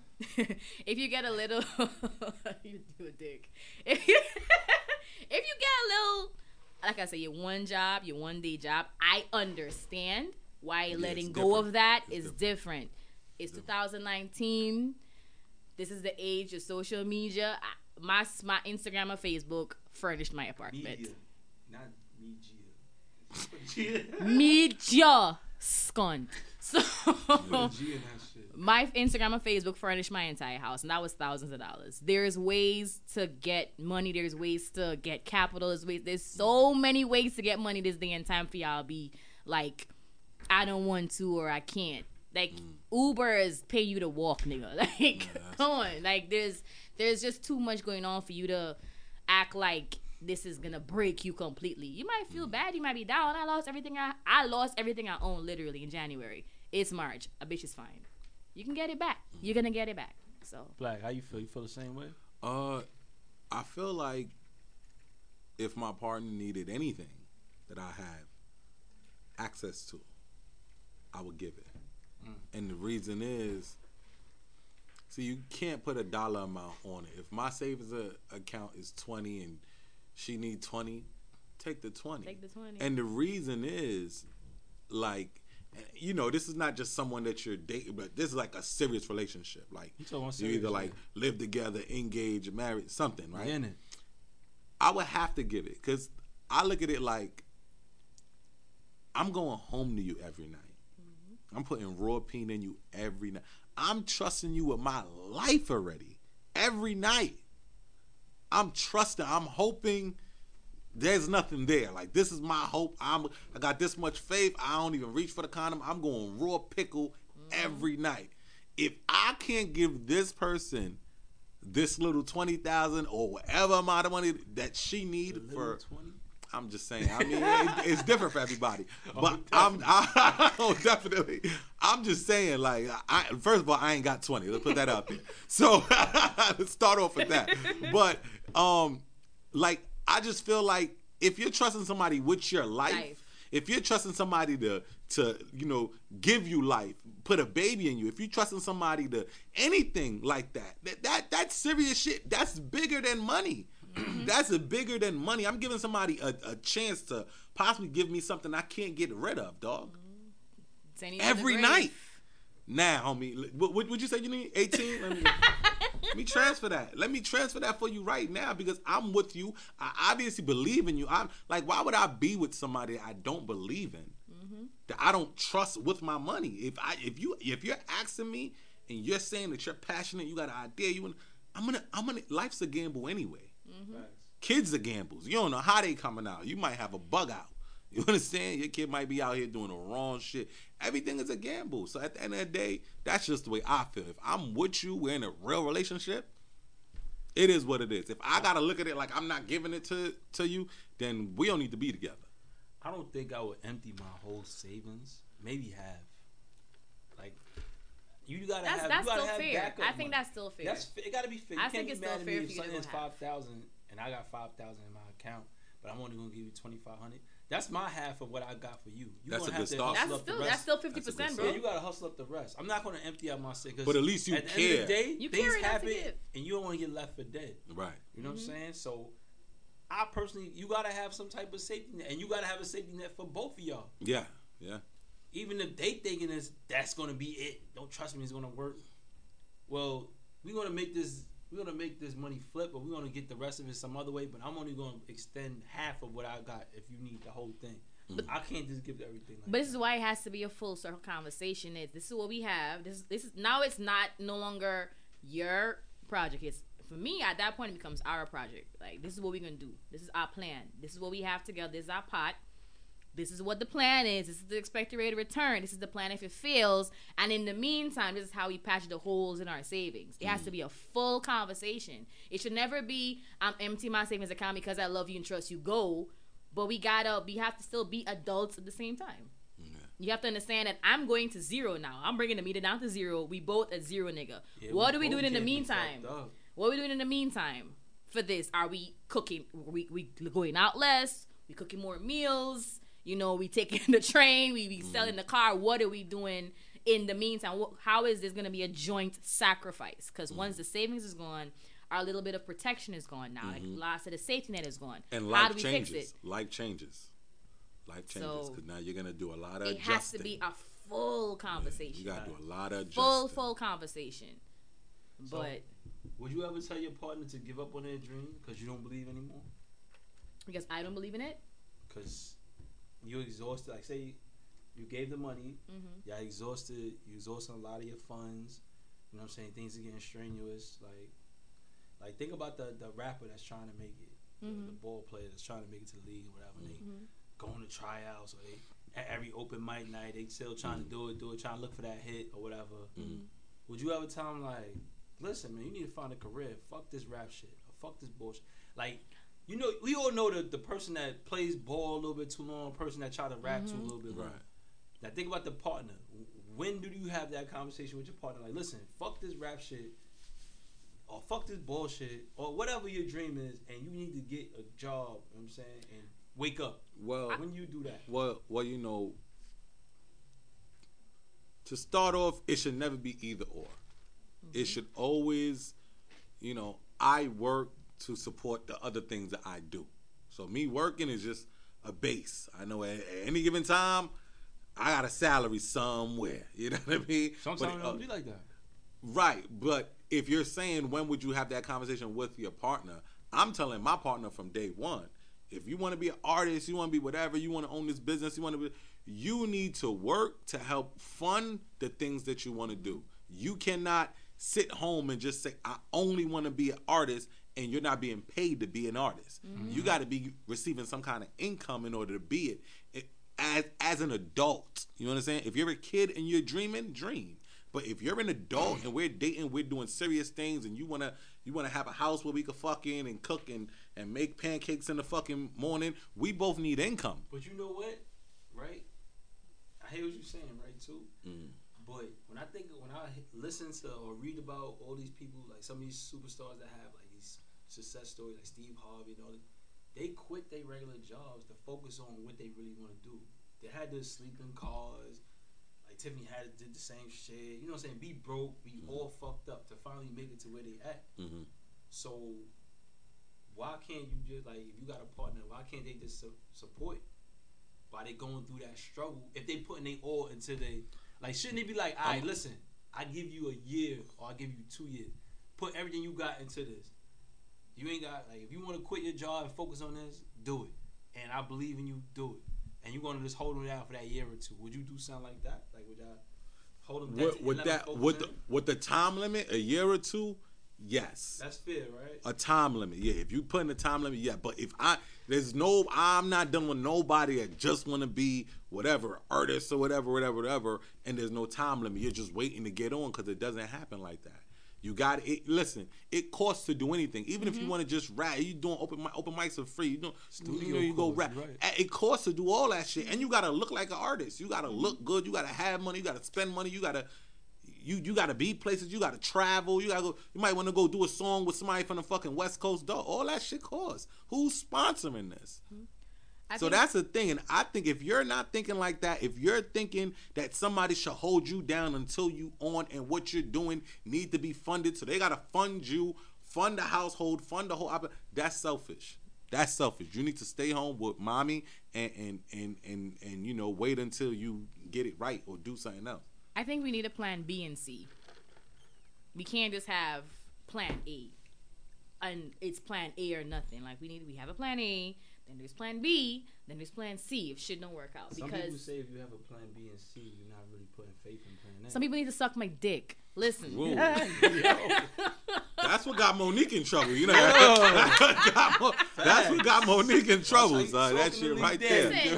Speaker 3: you do a dick. If you get a little, like I say, your one day job, I understand why letting go of that is different. It's 2019. This is the age of social media. My Instagram and Facebook furnished my apartment.
Speaker 2: Media, not media.
Speaker 3: Media scunt. So my Instagram and Facebook furnished my entire house, and that was thousands of dollars. There's ways to get money. There's ways to get capital. There's so many ways to get money this day and time for y'all be like, I don't want to or I can't. Like Uber is pay you to walk, nigga. Like come on. Like there's just too much going on for you to act like this is gonna break you completely. You might feel bad. You might be down. I lost everything I own literally in January. It's March. A bitch is fine. You can get it back. You're gonna get it back. So
Speaker 2: Black, how you feel? You feel the same way?
Speaker 4: I feel like if my partner needed anything that I have access to, I would give it. And the reason is, see, you can't put a dollar amount on it. If my savings account is 20 and she need 20, take the 20.
Speaker 3: Take the 20.
Speaker 4: And the reason is, like, you know, this is not just someone that you're dating, but this is like a serious relationship. Like, you either like live together, engage, married, something, right?
Speaker 2: In it.
Speaker 4: I would have to give it because I look at it like I'm going home to you every night. I'm putting raw peen in you every night. I'm trusting you with my life already. Every night. I'm trusting. I'm hoping there's nothing there. Like, this is my hope. I got this much faith. I don't even reach for the condom. I'm going raw pickle every night. If I can't give this person this little $20,000 or whatever amount of money that she needs for... 20? I'm just saying. I mean, it's different for everybody. But definitely. I'm just saying, like, first of all, I ain't got 20. Let's put that out there. So let's start off with that. But like, I just feel like if you're trusting somebody with your life, if you're trusting somebody to you know, give you life, put a baby in you, if you're trusting somebody to anything like that's serious shit. That's bigger than money. That's bigger than money. I'm giving somebody a chance to possibly give me something I can't get rid of, dog. Every night. Now, homie, what would you say you need? 18? Let me transfer that. Let me transfer that for you right now because I'm with you. I obviously believe in you. I'm like, why would I be with somebody I don't believe in? That I don't trust with my money? If you're asking me and you're saying that you're passionate, you got an idea, I'm gonna. Life's a gamble anyway. Kids are gambles. You don't know how they coming out. You might have a bug out. You understand? Your kid might be out here doing the wrong shit. Everything is a gamble. So at the end of the day, that's just the way I feel. If I'm with you, we're in a real relationship, it is what it is. If I gotta look at it like I'm not giving it to you, then we don't need to be together.
Speaker 2: I don't think I would empty my whole savings. Maybe half. Like, you gotta have.
Speaker 3: That's
Speaker 2: you gotta
Speaker 3: still
Speaker 2: have
Speaker 3: fair.
Speaker 2: backup
Speaker 3: I think
Speaker 2: money.
Speaker 3: That's still fair.
Speaker 2: It gotta be fair.
Speaker 3: I think it's still fair for you to go
Speaker 2: if something's $5,000 and I got $5,000 in my account, but I'm only gonna give you $2,500. That's my half of what I got for you.
Speaker 4: That's a good start.
Speaker 3: That's still 50%, bro.
Speaker 2: Yeah, you gotta hustle up the rest. I'm not gonna empty out my savings.
Speaker 4: But at least you
Speaker 2: at the
Speaker 4: care.
Speaker 2: end of the day,
Speaker 3: you
Speaker 2: things
Speaker 3: care
Speaker 2: happen,
Speaker 3: to give.
Speaker 2: and you don't want to get left for dead.
Speaker 4: Right.
Speaker 2: You know what I'm saying? So, I personally, you gotta have some type of safety net, and you gotta have a safety net for both of y'all.
Speaker 4: Yeah.
Speaker 2: Even if they thinking that's gonna be it, don't trust me, it's gonna work. Well, we're gonna make this money flip, but we're gonna get the rest of it some other way. But I'm only gonna extend half of what I got if you need the whole thing. I can't just give everything.
Speaker 3: But this is why it has to be a full circle conversation. This is what we have. This is now. It's no longer your project. It's for me. At that point, it becomes our project. Like, this is what we're gonna do. This is our plan. This is what we have together. This is our pot. This is what the plan is. This is the expected rate of return. This is the plan if it fails. And in the meantime, this is how we patch the holes in our savings. It has to be a full conversation. It should never be, I'm emptying my savings account because I love you and trust you, go. But we have to still be adults at the same time. Yeah. You have to understand that I'm going to zero now. I'm bringing the meter down to zero. We both at zero, nigga. Yeah, what are we doing in the meantime? What are we doing in the meantime for this? Are we cooking? We going out less? We cooking more meals? You know, we taking the train, we selling the car. What are we doing in the meantime, how is this going to be a joint sacrifice? Because once the savings is gone, our little bit of protection is gone now. Like lots of the safety net is gone.
Speaker 4: And
Speaker 3: how
Speaker 4: life
Speaker 3: do we
Speaker 4: changes.
Speaker 3: fix it?
Speaker 4: Life changes. Life changes because now you're gonna do a lot of
Speaker 3: it
Speaker 4: adjusting.
Speaker 3: has to be a full conversation.
Speaker 4: You gotta do a lot of adjusting.
Speaker 3: Full conversation.
Speaker 2: So,
Speaker 3: but
Speaker 2: would you ever tell your partner to give up on their dream because you don't believe anymore?
Speaker 3: Because I don't believe in it.
Speaker 2: Because you're exhausted. Like say you gave the money, you're exhausted. You're exhausting a lot of your funds. You know what I'm saying? Things are getting strenuous. Like think about the rapper that's trying to make it, the ball player that's trying to make it to the league or whatever. They going to tryouts or they at every open mic night they still trying to do it, trying to look for that hit or whatever. Would you ever tell them like, listen, man, you need to find a career. Fuck this rap shit or fuck this bullshit. Like, you know, we all know the person that plays ball a little bit too long, the person that try to rap too a little bit long. Right. Now think about the partner. When do you have that conversation with your partner? Like, listen, fuck this rap shit. Or fuck this bullshit, or whatever your dream is, and you need to get a job, you know what I'm saying, and wake up.
Speaker 4: Well,
Speaker 2: when you do that.
Speaker 4: Well, you know, to start off, it should never be either or. It should always, you know, I work to support the other things that I do. So me working is just a base. I know at any given time, I got a salary somewhere. You know what I mean?
Speaker 2: Sometimes it don't be like that.
Speaker 4: Right, but if you're saying when would you have that conversation with your partner, I'm telling my partner from day one, if you want to be an artist, you want to be whatever, you want to own this business, you need to work to help fund the things that you want to do. You cannot sit home and just say, I only want to be an artist, and you're not being paid to be an artist. You got to be receiving some kind of income in order to be it as an adult. You know what I'm saying? If you're a kid and you're dreaming, dream. But if you're an adult and we're dating, we're doing serious things, and you wanna have a house where we can fuck in and cook and make pancakes in the fucking morning, we both need income.
Speaker 2: But you know what, right? I hear what you're saying, right, too. But when I listen to or read about all these people, like some of these superstars that have like these success stories, like Steve Harvey and all that, they quit their regular jobs to focus on what they really want to do. They had to sleep in cars. Like Tiffany Haddish did the same shit. You know what I'm saying? Be broke, be all fucked up to finally make it to where they at. So why can't you just, like, if you got a partner, why can't they just support while they going through that struggle? If they putting their all into like, shouldn't they be like, all right, listen, I give you a year or I give you 2 years. Put everything you got into this. You ain't got, like, if you want to quit your job and focus on this, do it. And I believe in you, do it. And you're gonna just hold them down for that year or two. Would you do something like that? Like, would y'all hold them down?
Speaker 4: With the time limit, a year or two, yes.
Speaker 2: That's fair, right?
Speaker 4: A time limit, yeah. If you put in a time limit, yeah. But if I'm not done with nobody that just want to be whatever artist or whatever, and there's no time limit. You're just waiting to get on because it doesn't happen like that. You got it. Listen, it costs to do anything. Even if you want to just rap, you doing open mics are free. You go rap. Right. It costs to do all that shit, and you gotta look like an artist. You gotta look good. You gotta have money. You gotta spend money. You gotta be places. You gotta travel. You gotta go. You might want to go do a song with somebody from the fucking West Coast. Dog. All that shit costs. Who's sponsoring this? So that's the thing, and I think if you're not thinking like that, if you're thinking that somebody should hold you down until you on and what you're doing need to be funded, so they gotta fund you, fund the household, fund the whole that's selfish. That's selfish. You need to stay home with mommy and you know, wait until you get it right or do something else.
Speaker 3: I think we need a plan B and C. We can't just have plan A, and it's plan A or nothing. Like we have a plan A. Then there's plan B, then there's plan C if shit don't work out.
Speaker 2: Some people say if you have a plan B and C, you're not really putting faith in plan A.
Speaker 3: Some people need to suck my dick. Listen.
Speaker 4: That's what got Monique in trouble. You know, that's what got Monique in trouble. So that shit right there.
Speaker 3: Listen,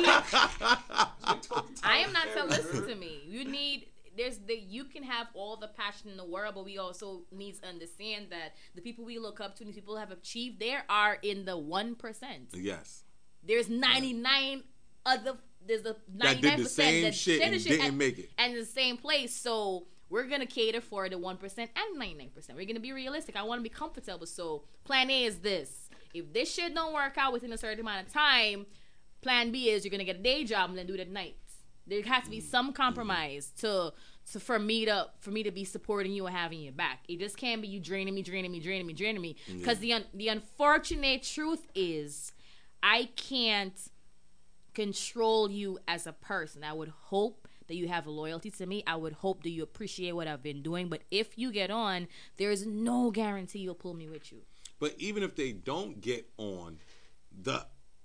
Speaker 3: I am not to listen to me. You can have all the passion in the world, but we also need to understand that the people we look up to, the people who have achieved, they are in the 1%.
Speaker 4: Yes.
Speaker 3: There's 99 other. There's a 99%
Speaker 4: that did the same shit and didn't make it,
Speaker 3: and in the same place. So we're gonna cater for the 1% and 99%. We're gonna be realistic. I want to be comfortable. So plan A is this. If this shit don't work out within a certain amount of time, plan B is you're gonna get a day job and then do it at night. There has to be some compromise for me to be supporting you and having your back. It just can't be you draining me. Because the unfortunate truth is, I can't control you as a person. I would hope that you have loyalty to me. I would hope that you appreciate what I've been doing. But if you get on, there is no guarantee you'll pull me with you.
Speaker 4: But even if they don't get on, the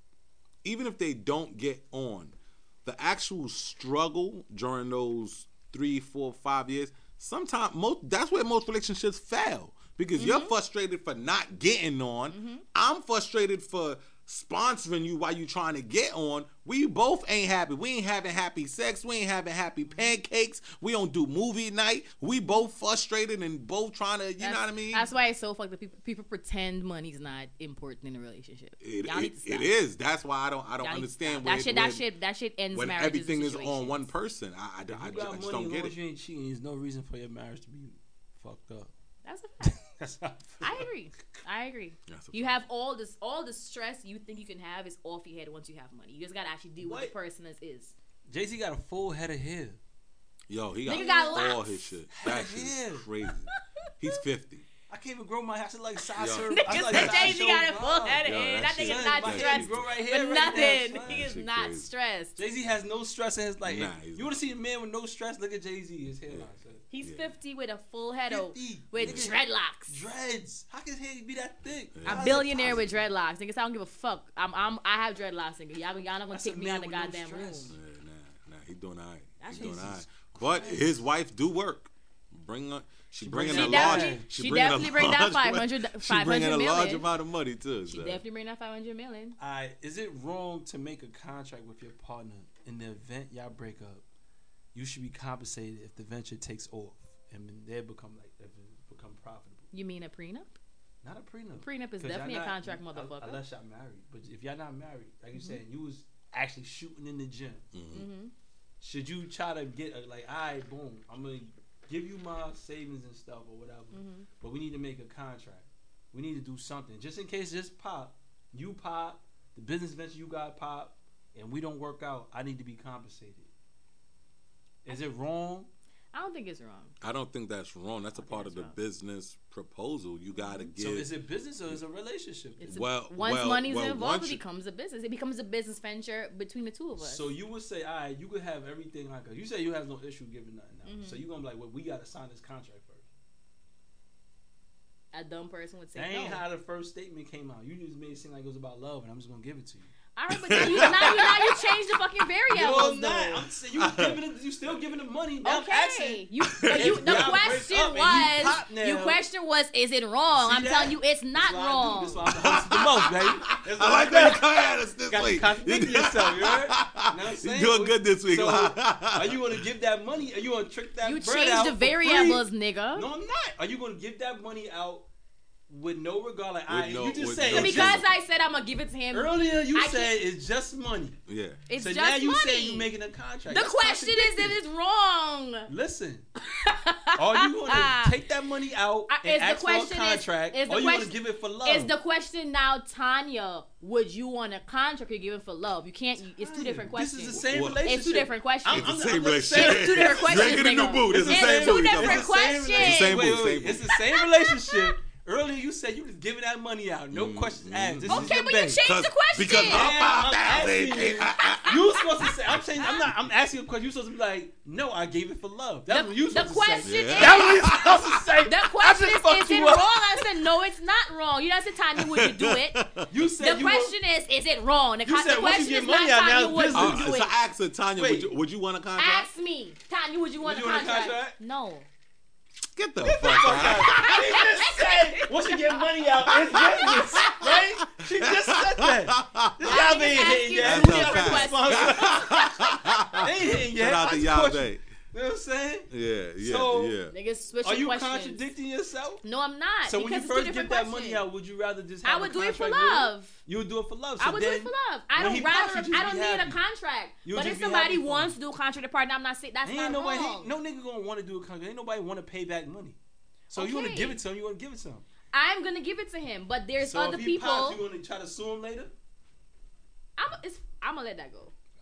Speaker 4: actual struggle during those 3, 4, 5 years, sometimes that's where most relationships fail. Because you're frustrated for not getting on. I'm frustrated for sponsoring you while you trying to get on. We both ain't happy. We ain't having happy sex. We ain't having happy pancakes. We don't do movie night. We both frustrated and both trying to, you know what I mean?
Speaker 3: That's why it's so fucked that people pretend money's not important in a relationship.
Speaker 4: It is. That's why I don't understand
Speaker 3: that shit ends
Speaker 4: when
Speaker 3: marriages.
Speaker 4: Everything is on one person. I just don't get it.
Speaker 2: You ain't cheating. There's no reason for your marriage to be fucked up.
Speaker 3: That's a fact. I agree. You have all the stress you think you can have is off your head once you have money. You just gotta actually deal with the person as is.
Speaker 2: Jay-Z got a full head of hair.
Speaker 4: Yo, he got all his shit. That shit is crazy. He's 50.
Speaker 2: I can't even grow my hair. I like Sasha.
Speaker 3: Niggas said Jay-Z got a full head of hair. That nigga's not stressed for nothing. He is not stressed.
Speaker 2: Jay-Z has no stress in his life. You want to see a man with no stress? Look at Jay-Z. His hairline.
Speaker 3: He's 50 with a full head with dreadlocks.
Speaker 2: Dreads. How can his hair be that thick?
Speaker 3: I'm a billionaire with dreadlocks. Niggas, I don't give a fuck. I have dreadlocks, nigga. Y'all not gonna take me out the goddamn room.
Speaker 4: Nah, he doing all right. But his wife do work. She bringing a large amount of money too.
Speaker 3: She definitely bring that $500 million.
Speaker 2: Is it wrong to make a contract with your partner in the event y'all break up? You should be compensated if the venture takes off and they become profitable.
Speaker 3: You mean a prenup?
Speaker 2: Not a prenup.
Speaker 3: Prenup is definitely a contract, motherfucker.
Speaker 2: Unless y'all married. But if y'all not married, like you said, you was actually shooting in the gym. Should you try to get all right, boom, I'm gonna give you my savings and stuff or whatever, but we need to make a contract. We need to do something just in case this you pop, the business venture you got pop, and we don't work out. I need to be compensated. Is it wrong?
Speaker 3: I don't think it's wrong.
Speaker 4: I don't think that's wrong. That's a part of the business proposal. You got to give.
Speaker 2: So is it business or is it a relationship?
Speaker 3: Once money's involved, it becomes a business. It becomes a business venture between the two of us.
Speaker 2: So you would say, all right, you could have everything like you say you have no issue giving nothing out. So you're going to be like, well, we got to sign this contract first.
Speaker 3: A dumb person would say
Speaker 2: that ain't how the first statement came out. You just made it seem like it was about love and I'm just going to give it to you.
Speaker 3: All right, but now you changed the fucking variables.
Speaker 2: No, I'm not. I'm saying you still giving the money. Now
Speaker 3: okay. The question was, is it wrong? I'm telling you, it's not wrong.
Speaker 2: That's why I'm hosting the most, baby.
Speaker 4: I like that you come at us this week.
Speaker 2: Contradict yourself, you heard?
Speaker 4: You're doing good this week.
Speaker 2: So, are you going to give that money? Are you going to trick that bread out?
Speaker 3: You changed the variables, nigga.
Speaker 2: No, I'm not. Are you going to give that money out? With no regard, you just
Speaker 3: say because I said I'm gonna give it to him.
Speaker 2: Earlier, you said it's just money.
Speaker 4: Yeah,
Speaker 3: it's
Speaker 2: so
Speaker 3: just
Speaker 2: now you
Speaker 3: money.
Speaker 2: say you making a contract.
Speaker 3: The question is if it's wrong.
Speaker 2: Listen, are you gonna take that money out and ask for a contract, or you gonna give it for love?
Speaker 3: Is the question now, Tanya? Would you want a contract or give it for love? You can't. It's two different questions.
Speaker 2: This is the same relationship.
Speaker 3: It's two different questions.
Speaker 4: It's the same relationship.
Speaker 3: It's two different questions.
Speaker 4: You ain't getting a new boot. It's the same
Speaker 3: two different questions.
Speaker 4: It's the same boot.
Speaker 2: It's the same relationship. Earlier you said you was giving that money out, no questions asked. This is your
Speaker 3: but you changed the question.
Speaker 4: Because I'm 5,000.
Speaker 2: You were supposed to say. I'm asking a question. You supposed to be like, no, I gave it for love. That's what you supposed to say. That's what you supposed to say.
Speaker 3: The question is it wrong? I said no, it's not wrong. You don't say, Tanya, would you do it?
Speaker 2: You said
Speaker 3: the question is it wrong? The
Speaker 2: question
Speaker 3: is not, Tanya, would you do it?
Speaker 4: So ask her, Tanya, would you want a contract?
Speaker 3: Ask me, Tanya, would you want a contract? No.
Speaker 4: Get the fuck out.
Speaker 2: She just said, once you get money out, it's business, right? She just said that. This y'all ain't hitting yet. They ain't hitting yet.
Speaker 4: Shout out to y'all.
Speaker 2: You know what I'm saying?
Speaker 4: Yeah.
Speaker 3: Niggas switching
Speaker 2: Are you
Speaker 3: questions.
Speaker 2: contradicting yourself?
Speaker 3: No, I'm not.
Speaker 2: So when you first get that money out, would you rather just have
Speaker 3: I would do it for love.
Speaker 2: You would do it for love.
Speaker 3: I would do it for love. I don't need a contract. But if somebody wants to do a contract partner, I'm not saying that's not wrong.
Speaker 2: No nigga gonna want to do a contract. Ain't nobody want to pay back money. So you want to give it to him, you want to give it to him.
Speaker 3: I'm going to give it to him, but there's other people.
Speaker 2: So if he pops, you want to try to sue him later?
Speaker 3: I'm going to let that go.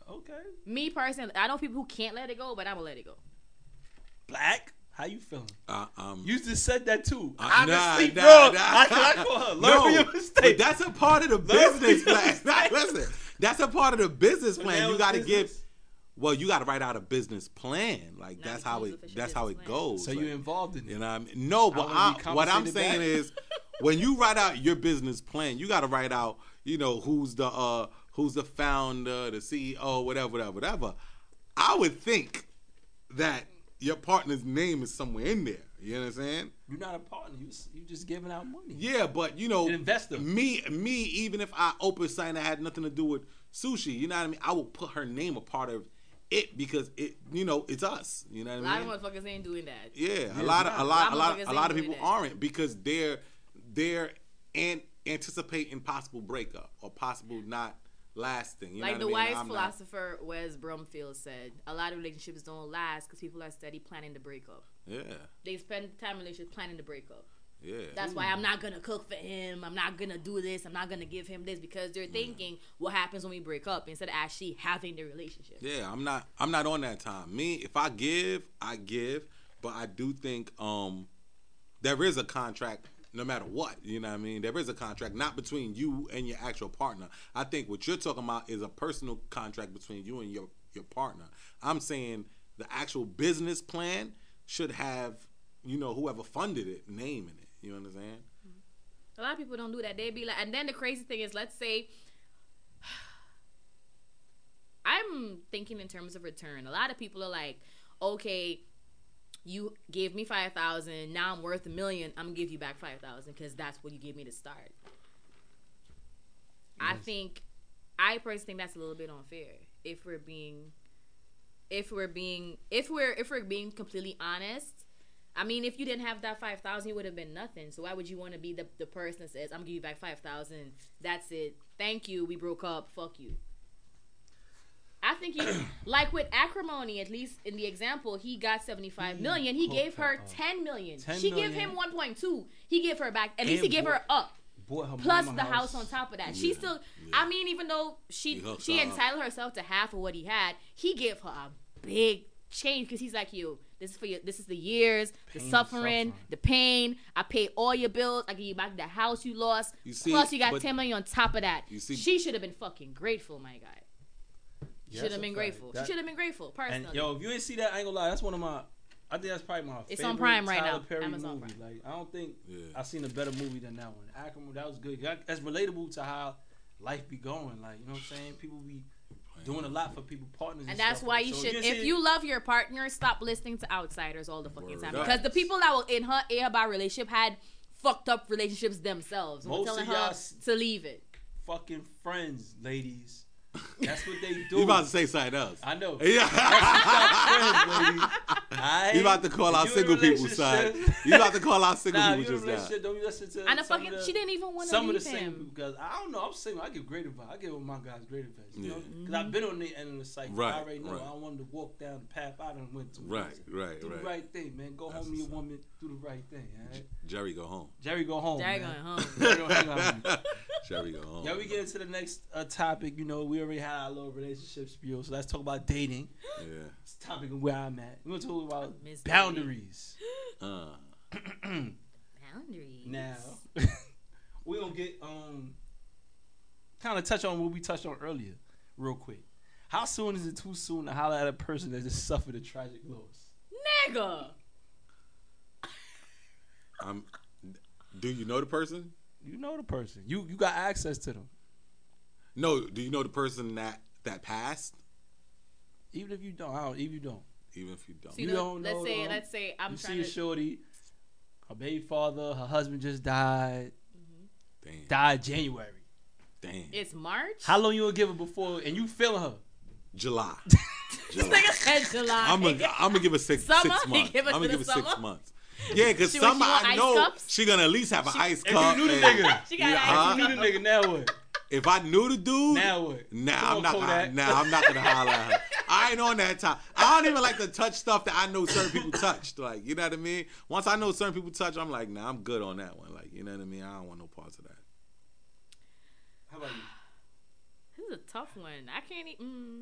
Speaker 2: Okay.
Speaker 3: Me personally, I know people who can't let it go, but I'm gonna let it go.
Speaker 2: Black, how you feeling?
Speaker 4: You
Speaker 2: just said that too.
Speaker 4: Honestly,
Speaker 2: bro. I call her. Learn from your mistake.
Speaker 4: But that's a part of the business plan. Listen, that's a part of the business plan. You got to give. Well, you got to write out a business plan. Like that's how it goes.
Speaker 2: So you're involved in it.
Speaker 4: You know what I mean? No, but what I'm saying is, when you write out your business plan, you got to write out, who's the founder, the CEO, whatever. I would think that your partner's name is somewhere in there. You know what I'm saying?
Speaker 2: You're not a partner. You just giving out money.
Speaker 4: Yeah, but an
Speaker 2: investor.
Speaker 4: Me, even if I open something that had nothing to do with sushi, you know what I mean? I will put her name a part of it because it's us. You know what I mean?
Speaker 3: A lot of motherfuckers ain't doing that.
Speaker 4: Yeah, a lot of people aren't because they're anticipating possible breakup or possible not lasting.
Speaker 3: Like the wise philosopher Wes Brumfield said, a lot of relationships don't last because people are steady planning to break up.
Speaker 4: Yeah.
Speaker 3: They spend time in relationships planning to break up.
Speaker 4: Yeah.
Speaker 3: That's why I'm not gonna cook for him. I'm not gonna do this. I'm not gonna give him this because they're thinking what happens when we break up instead of actually having the relationship.
Speaker 4: Yeah, I'm not on that time. Me, if I give, but I do think there is a contract no matter what. You know what I mean? There is a contract not between you and your actual partner. I think what you're talking about is a personal contract between you and your partner. I'm saying the actual business plan should have, whoever funded it, name in it. You understand?
Speaker 3: A lot of people don't do that. They be like, and then the crazy thing is, let's say, I'm thinking in terms of return. A lot of people are like, okay, you gave me $5,000. Now I'm worth $1 million. I'm gonna give you back $5,000 because that's what you gave me to start. Yes. I personally think that's a little bit unfair. If we're being completely honest. I mean, if you didn't have that $5,000, it would have been nothing. So why would you want to be the person that says, "I'm gonna give you back $5,000. That's it. Thank you. We broke up. Fuck you." I think like with acrimony, at least in the example, he got $75 million. He gave her $10 million. She gave him $1.2. He gave her back. At least he gave her up. Plus the house on top of that. She still. I mean, even though she entitled herself to half of what he had, he gave her a big change because he's like, "You, this is for you. This is the years, the suffering, the pain. I pay all your bills. I give you back the house you lost. Plus you got $10 million on top of that." She should have been fucking grateful, my guy. Should have been grateful. She should have been grateful, personally.
Speaker 2: And, if you ain't see that, I ain't gonna lie. That's one of my. I think that's probably my favorite.
Speaker 3: It's on Prime right
Speaker 2: Tyler
Speaker 3: now.
Speaker 2: Perry
Speaker 3: Amazon
Speaker 2: movie.
Speaker 3: Prime.
Speaker 2: Like, I don't think I've seen a better movie than that one. Acrimony, that was good. That's relatable to how life be going. Like, you know what I'm saying? People be doing a lot for people, partners,
Speaker 3: and that's why you should. If you love your partner, stop listening to outsiders all the fucking time. Because the people that were in her ear about relationship had fucked up relationships themselves. Most telling her to leave it.
Speaker 2: Fucking friends, ladies. That's what they do.
Speaker 4: You about to say something else?
Speaker 2: I know.
Speaker 4: Yeah.
Speaker 2: Friends,
Speaker 4: you about to call out single people side. You about to call out single people just now.
Speaker 2: Don't you listen to
Speaker 3: and the fucking she didn't even want to
Speaker 2: some
Speaker 3: leave
Speaker 2: of the
Speaker 3: him.
Speaker 2: single people because I don't know. I'm single. I give great advice. I give my guys great advice. You know, because I've been on the end of the cycle.
Speaker 4: Right,
Speaker 2: I already know. I wanted to walk down the path I done went to.
Speaker 4: Right.
Speaker 2: Do the right thing, man. Go home to your woman. Do the right thing. All right?
Speaker 4: Jerry go home.
Speaker 2: Jerry go home.
Speaker 3: Jerry going home.
Speaker 4: Jerry go home.
Speaker 2: Yeah, we get into the next topic. You know, we already had our little relationship spiel, so let's talk about dating.
Speaker 4: Yeah,
Speaker 2: it's the topic of where I'm at. We're gonna talk about boundaries.
Speaker 3: Boundaries.
Speaker 2: Now, we're gonna get kind of touch on what we touched on earlier, real quick. How soon is it too soon to holler at a person that just suffered a tragic loss?
Speaker 3: Nigga.
Speaker 4: Do you know the person?
Speaker 2: You know the person. You got access to them.
Speaker 4: No, do you know the person that passed?
Speaker 2: Even if you don't, Even if you don't.
Speaker 3: See,
Speaker 2: you don't know.
Speaker 3: Let's say I'm
Speaker 2: you
Speaker 3: trying
Speaker 2: see
Speaker 3: to.
Speaker 2: a shorty, her baby father, her husband just died.
Speaker 4: Damn.
Speaker 2: Died January.
Speaker 4: Damn.
Speaker 3: It's March.
Speaker 2: How long you gonna give her before and you feeling her?
Speaker 4: July.
Speaker 3: This nigga said July.
Speaker 4: I'm gonna give her six months. I'm gonna give her 6 months. Yeah, because somebody I know she gonna at least have an ice cup.
Speaker 2: If you knew the nigga,
Speaker 3: she got ice
Speaker 2: cup. If you knew the nigga, now what?
Speaker 4: If I knew the dude,
Speaker 2: now what?
Speaker 4: I'm not gonna holler at her. I ain't on that time. I don't even like to touch stuff that I know certain people touched. Like, you know what I mean? Once I know certain people touch, I'm like, nah, I'm good on that one. Like, you know what I mean? I don't want no parts of that.
Speaker 2: How about you?
Speaker 3: This is a tough one. I can't even.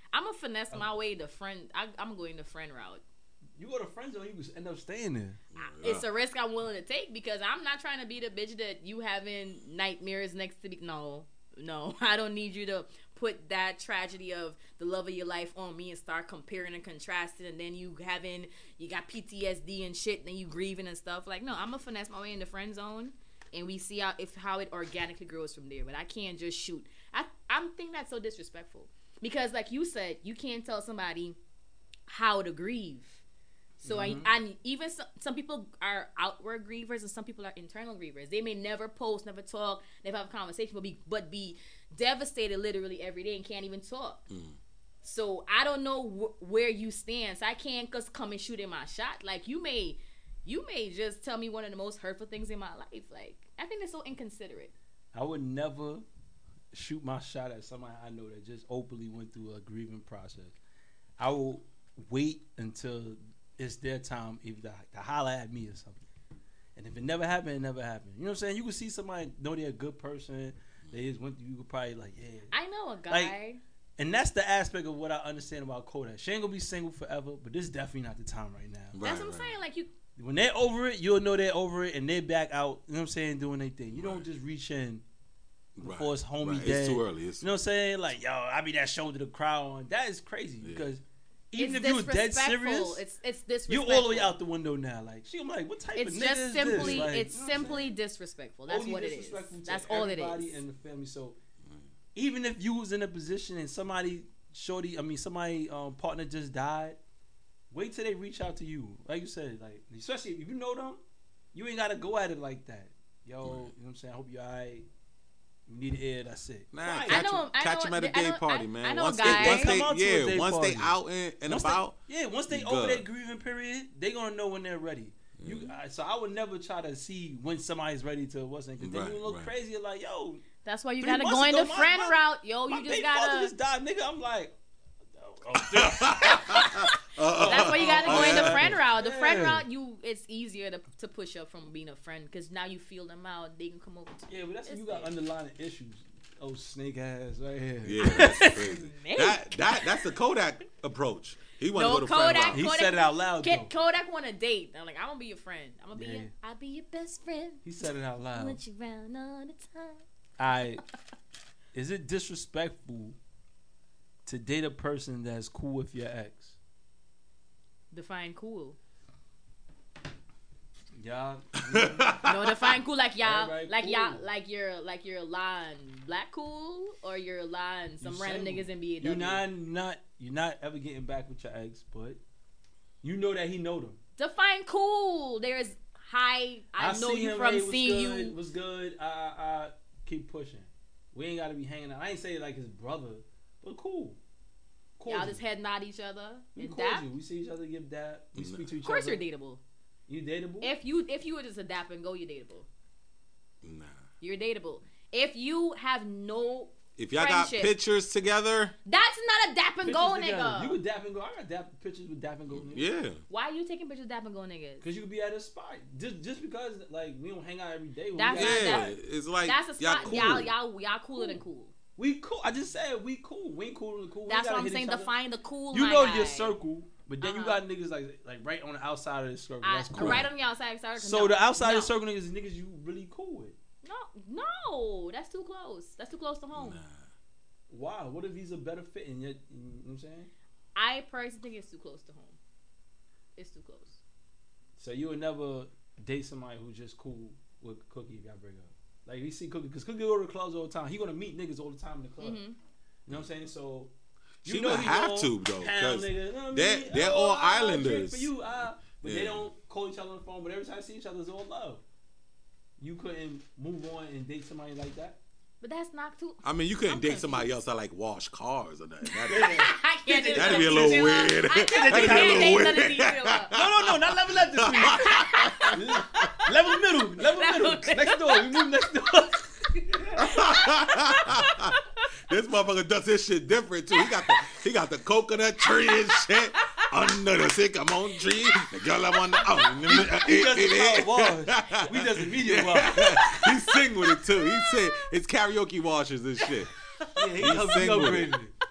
Speaker 3: I'm gonna finesse my way to friend. I'm going the friend route.
Speaker 2: You go to friend zone, you end up staying there.
Speaker 3: It's a risk I'm willing to take because I'm not trying to be the bitch that you having nightmares next to me. No, I don't need you to put that tragedy of the love of your life on me and start comparing and contrasting, and then you got PTSD and shit, and then you grieving and stuff. Like, no, I'm gonna finesse my way in the friend zone, and we see how it organically grows from there. But I can't just shoot. I think that's so disrespectful because, like you said, you can't tell somebody how to grieve. So I even some people are outward grievers and some people are internal grievers. They may never post, never talk, never have a conversation, but be devastated literally every day and can't even talk. So I don't know where you stand. So I can't just come and shoot in my shot. Like you may just tell me one of the most hurtful things in my life. Like I think that's so inconsiderate.
Speaker 2: I would never shoot my shot at somebody I know that just openly went through a grieving process. I will wait until it's their time either to holler at me or something. And if it never happened, it never happened. You know what I'm saying? You could see somebody know they're a good person. They just went through, you could probably like, yeah.
Speaker 3: I know a guy.
Speaker 2: Like, and that's the aspect of what I understand about Kodak. She ain't gonna be single forever, but this is definitely not the time right now.
Speaker 3: That's what I'm saying. Like
Speaker 2: when they're over it, you'll know they're over it and they're back out, you know what I'm saying, doing their thing. You don't just reach in before it's homie dead.
Speaker 4: It's too early.
Speaker 2: You know what I'm saying? Like, yo, I be that shoulder to cry on. That is crazy because even if you were dead serious,
Speaker 3: it's disrespectful.
Speaker 2: You all the way out the window now. Like I'm like, what type of nigga is this? Like,
Speaker 3: it's simply disrespectful. That's what it is. That's all it is.
Speaker 2: Everybody in the family. So even if you was in a position and somebody partner just died, wait till they reach out to you. Like you said, like especially if you know them, you ain't gotta go at it like that. Yo, you know what I'm saying? I hope you alright. You need an ear, that's it.
Speaker 4: Nah, catch them at a day party, man.
Speaker 3: I know
Speaker 4: once
Speaker 3: guys.
Speaker 4: Once they out and about.
Speaker 2: Once they over that grieving period, they gonna know when they're ready. So I would never try to see when somebody's ready to because then you look crazy. Like, yo,
Speaker 3: that's why you gotta go in the friend route. Yo, you just gotta.
Speaker 2: Just died, nigga. I'm like.
Speaker 3: That's why you gotta go in the friend route. The friend route, it's easier to push up from being a friend because now you feel them out. They can come over to you.
Speaker 2: Yeah, but that's when you got underlying issues. Oh, snake ass right here.
Speaker 4: Yeah, that's crazy. That's the Kodak approach. He want to go to friend route.
Speaker 2: He said it out loud.
Speaker 3: Kodak want a date. I'm like, I'm gonna be your friend. I'll be your best friend.
Speaker 2: He said it out loud.
Speaker 3: I want you around all the time.
Speaker 2: Is it disrespectful to date a person that's cool with your ex?
Speaker 3: Define cool.
Speaker 2: Y'all.
Speaker 3: No, define cool like y'all, like
Speaker 2: cool.
Speaker 3: y'all, like you're lying black cool or you're lying some random niggas in BAW.
Speaker 2: You're not ever getting back with your ex, but you know that he know them.
Speaker 3: Define cool. There's hi. I know you from seeing you.
Speaker 2: It was good. I keep pushing. We ain't gotta be hanging out. I ain't say like his brother. But cool.
Speaker 3: Y'all just head nod each other.
Speaker 2: We see each other, give dap. We speak to each other.
Speaker 3: Of course you're dateable.
Speaker 2: You dateable?
Speaker 3: If you were just a dap and go, you're dateable.
Speaker 4: Nah.
Speaker 3: You're dateable. If you have no
Speaker 4: If y'all got pictures together.
Speaker 3: That's not a dap and go nigga.
Speaker 2: You could dap and go. I got pictures with dap and go niggas.
Speaker 4: Yeah.
Speaker 3: Why are you taking pictures with dap and go niggas?
Speaker 2: Because you could be at a spot. Just because like we don't hang out every day.
Speaker 4: It's like
Speaker 3: that's a spot.
Speaker 4: Cool.
Speaker 3: Y'all cooler than cool.
Speaker 2: We cool. I just said we cool. We ain't cooler than cool.
Speaker 3: That's what I'm saying. Define the cool.
Speaker 2: You know your circle, but then you got niggas like right on the outside of the circle. That's cool.
Speaker 3: Right on the outside of the circle.
Speaker 2: So the outside of the circle niggas is niggas you really cool with.
Speaker 3: No, that's too close. That's too close to home.
Speaker 4: Nah.
Speaker 3: Wow,
Speaker 2: what if he's a better fit in yet? You know what I'm saying?
Speaker 3: I personally think it's too close to home. It's too close.
Speaker 2: So you would never date somebody who's just cool with Cookie if y'all break up? Like we see Cookie, because Cookie go to the clubs all the time. He gonna meet niggas all the time in the club. Mm-hmm. You know what I'm saying? So
Speaker 4: you don't have to though, because they're all islanders.
Speaker 2: For you, but they don't call each other on the phone. But every time they see each other, it's all love. You couldn't move on and date somebody like that.
Speaker 3: But that's not too.
Speaker 4: I mean, you couldn't date somebody else that like wash cars or nothing. That'd
Speaker 3: be
Speaker 4: a little weird. That'd be a little weird.
Speaker 2: No, not level up this week. Level middle. Next door. We move next door.
Speaker 4: This motherfucker does his shit different too. He got the coconut tree and shit under the sycamore tree. The girl I want
Speaker 2: he does it wash. We does immediate wash.
Speaker 4: He sing with it too. He sing. It's karaoke washes and shit.
Speaker 2: Yeah, he sing with it.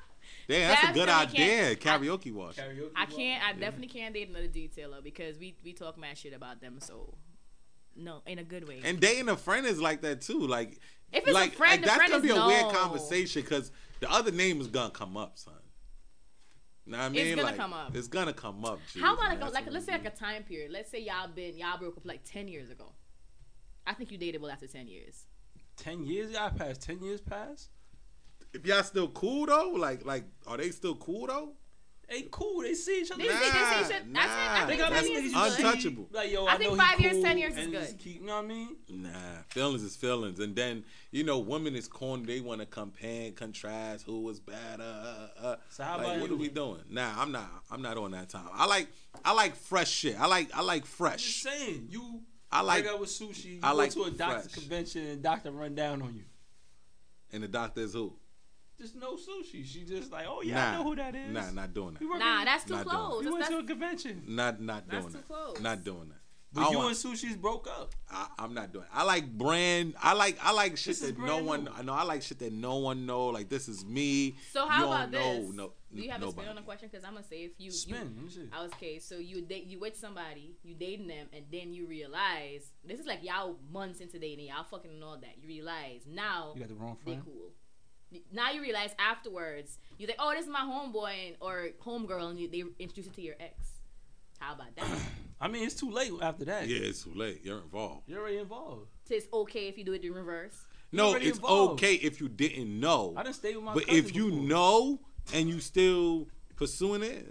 Speaker 4: Damn, that's a good idea. Karaoke wash.
Speaker 3: I definitely can't date another detailer because we talk mad shit about them. So no, in a good way.
Speaker 4: And dating a friend is like that too. Like
Speaker 3: if it's a friend, the friend
Speaker 4: that's gonna be a
Speaker 3: no.
Speaker 4: weird conversation because the other name is gonna come up, son. Know what I mean?
Speaker 3: It's gonna come up.
Speaker 4: It's gonna come up. Geez,
Speaker 3: how about like let's say like a time period. Let's say y'all broke up like 10 years ago. I think you dateable after 10 years.
Speaker 2: 10 years? Y'all passed 10 years past?
Speaker 4: If y'all still cool though, like are they still cool though?
Speaker 2: They cool. They see each other.
Speaker 3: They say shit. I think 10 years is
Speaker 4: untouchable.
Speaker 2: Like, yo,
Speaker 3: I think 5 years, 10 years is
Speaker 2: good.
Speaker 3: good.
Speaker 2: You know what I mean?
Speaker 4: Nah, feelings is feelings. And then, women is corny. They want to compare and contrast who was better.
Speaker 2: So how about
Speaker 4: what are we doing? Nah, I'm not on that time. I like fresh shit. I like fresh.
Speaker 2: I'm just saying,
Speaker 4: I like
Speaker 2: break up with Sushi. You
Speaker 4: I
Speaker 2: go
Speaker 4: like
Speaker 2: to a doctor's
Speaker 4: fresh.
Speaker 2: convention and doctor run down on you.
Speaker 4: And the doctor is who?
Speaker 2: Just no Sushi. She just like, oh yeah, I know who that is.
Speaker 4: Nah, not doing that.
Speaker 3: Nah, that's too close.
Speaker 2: We went to a convention.
Speaker 4: Not doing
Speaker 3: that's
Speaker 4: that.
Speaker 3: Too close.
Speaker 4: Not doing that.
Speaker 2: But you and Sushi's broke up.
Speaker 4: I'm not doing it. I like brand. I like shit that no one.
Speaker 2: New.
Speaker 4: I know. I like shit that no one know. Like this is me.
Speaker 3: So how about this?
Speaker 4: No,
Speaker 3: do you have
Speaker 4: nobody.
Speaker 3: a spin on the question? Because I'm gonna say if you
Speaker 2: spin. Let me see.
Speaker 3: I was okay. So you with somebody, you dating them, and then you realize this is like y'all months into dating, y'all fucking and all that. You realize now
Speaker 2: you got the wrong friend.
Speaker 3: They cool. Now you realize afterwards you think, oh, this is my homeboy or homegirl, and they introduce it to your ex. How about that?
Speaker 2: I mean, it's too late after that.
Speaker 4: Yeah, it's too late. You're involved.
Speaker 2: You're already involved.
Speaker 3: So it's okay if you do it in reverse.
Speaker 4: No, it's okay if you didn't know.
Speaker 2: I didn't stay with my
Speaker 4: But
Speaker 2: cousin
Speaker 4: if you
Speaker 2: before.
Speaker 4: know and you still pursuing it,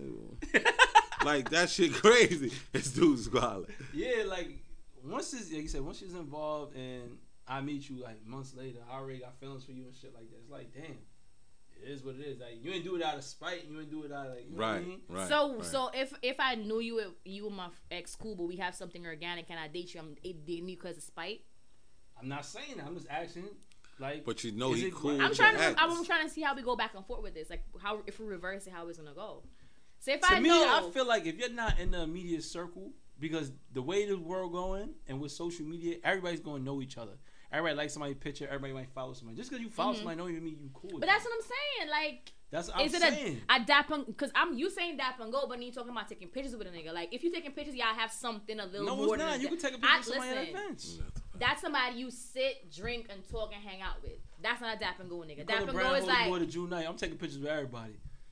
Speaker 4: like that shit crazy. This dude's squalid.
Speaker 2: Yeah, like once it's like you said, once she's involved and I meet you like months later, I already got feelings for you and shit like that. It's like, damn, it is what it is. Like you ain't do it out of spite, you ain't do it out of like, you know what I mean?
Speaker 4: Right.
Speaker 3: So if I knew you and my ex cool, but we have something organic and I date you, I'm dating you because of spite.
Speaker 2: I'm not saying that. I'm just asking. Like,
Speaker 4: but you know he cool.
Speaker 3: I'm trying to see how we go back and forth with this. Like how if we reverse it, how it's gonna go. So if I
Speaker 2: feel like if you're not in the immediate circle, because the way the world going and with social media, everybody's gonna know each other. Everybody likes somebody's picture. Everybody might follow somebody. Just because you follow somebody, don't even mean you cool.
Speaker 3: But that's what I'm saying. Like,
Speaker 2: that's what I'm saying.
Speaker 3: A dap and because you saying dap and go, but then you talking about taking pictures with a nigga. Like, if you taking pictures, y'all have something a little more.
Speaker 2: No, it's not. You can take a picture with somebody at an event.
Speaker 3: That's somebody you sit, drink, and talk and hang out with. That's not a dap and go nigga. Dap and
Speaker 2: go
Speaker 3: is like.
Speaker 2: To June night. I'm taking pictures with everybody.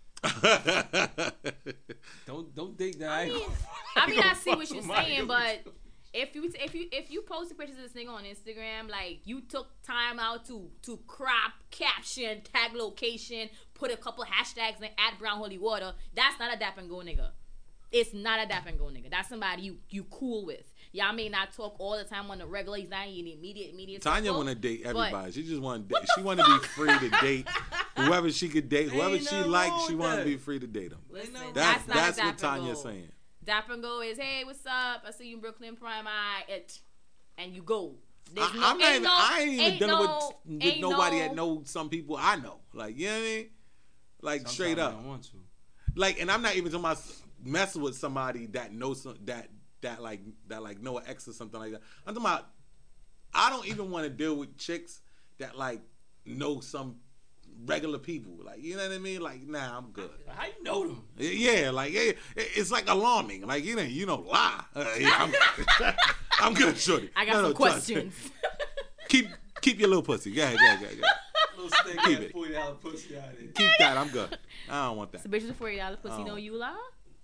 Speaker 2: Don't think that.
Speaker 3: I mean, I see what you're saying, but. If you posted pictures of this nigga on Instagram, like you took time out to crop, caption, tag location, put a couple hashtags and add Brown Holy Water, that's not a dap and go nigga. It's not a dap and go nigga. That's somebody you cool with. Y'all may not talk all the time on the regular. He's not in immediate.
Speaker 4: Tanya want to date everybody. She just want to date. She want to be free to date whoever she could date. Whoever she likes, she want to be free to date them.
Speaker 3: Listen,
Speaker 4: that's what Tanya's saying.
Speaker 3: Dap and go is, hey, what's up? I see you in Brooklyn Prime. And you go.
Speaker 4: I ain't even dealing with nobody that know some people I know. Like, you know what I mean? Like, sometimes straight up. I don't want to. Like, and I'm not even talking about messing with somebody that knows some, that know an ex or something like that. I'm talking about, I don't even want to deal with chicks that like know some regular people, like, you know what I mean? Like, nah, I'm good.
Speaker 2: How you know them?
Speaker 4: Yeah, like, it's like alarming. Like, you know, lie. Yeah, I'm good, shorty.
Speaker 3: I got some questions.
Speaker 4: Keep your little pussy. Go ahead.
Speaker 2: Little steak, keep it. $40 pussy out of it.
Speaker 4: Keep that. I'm good. I don't want that.
Speaker 3: So bitches with $40 pussy know you lie?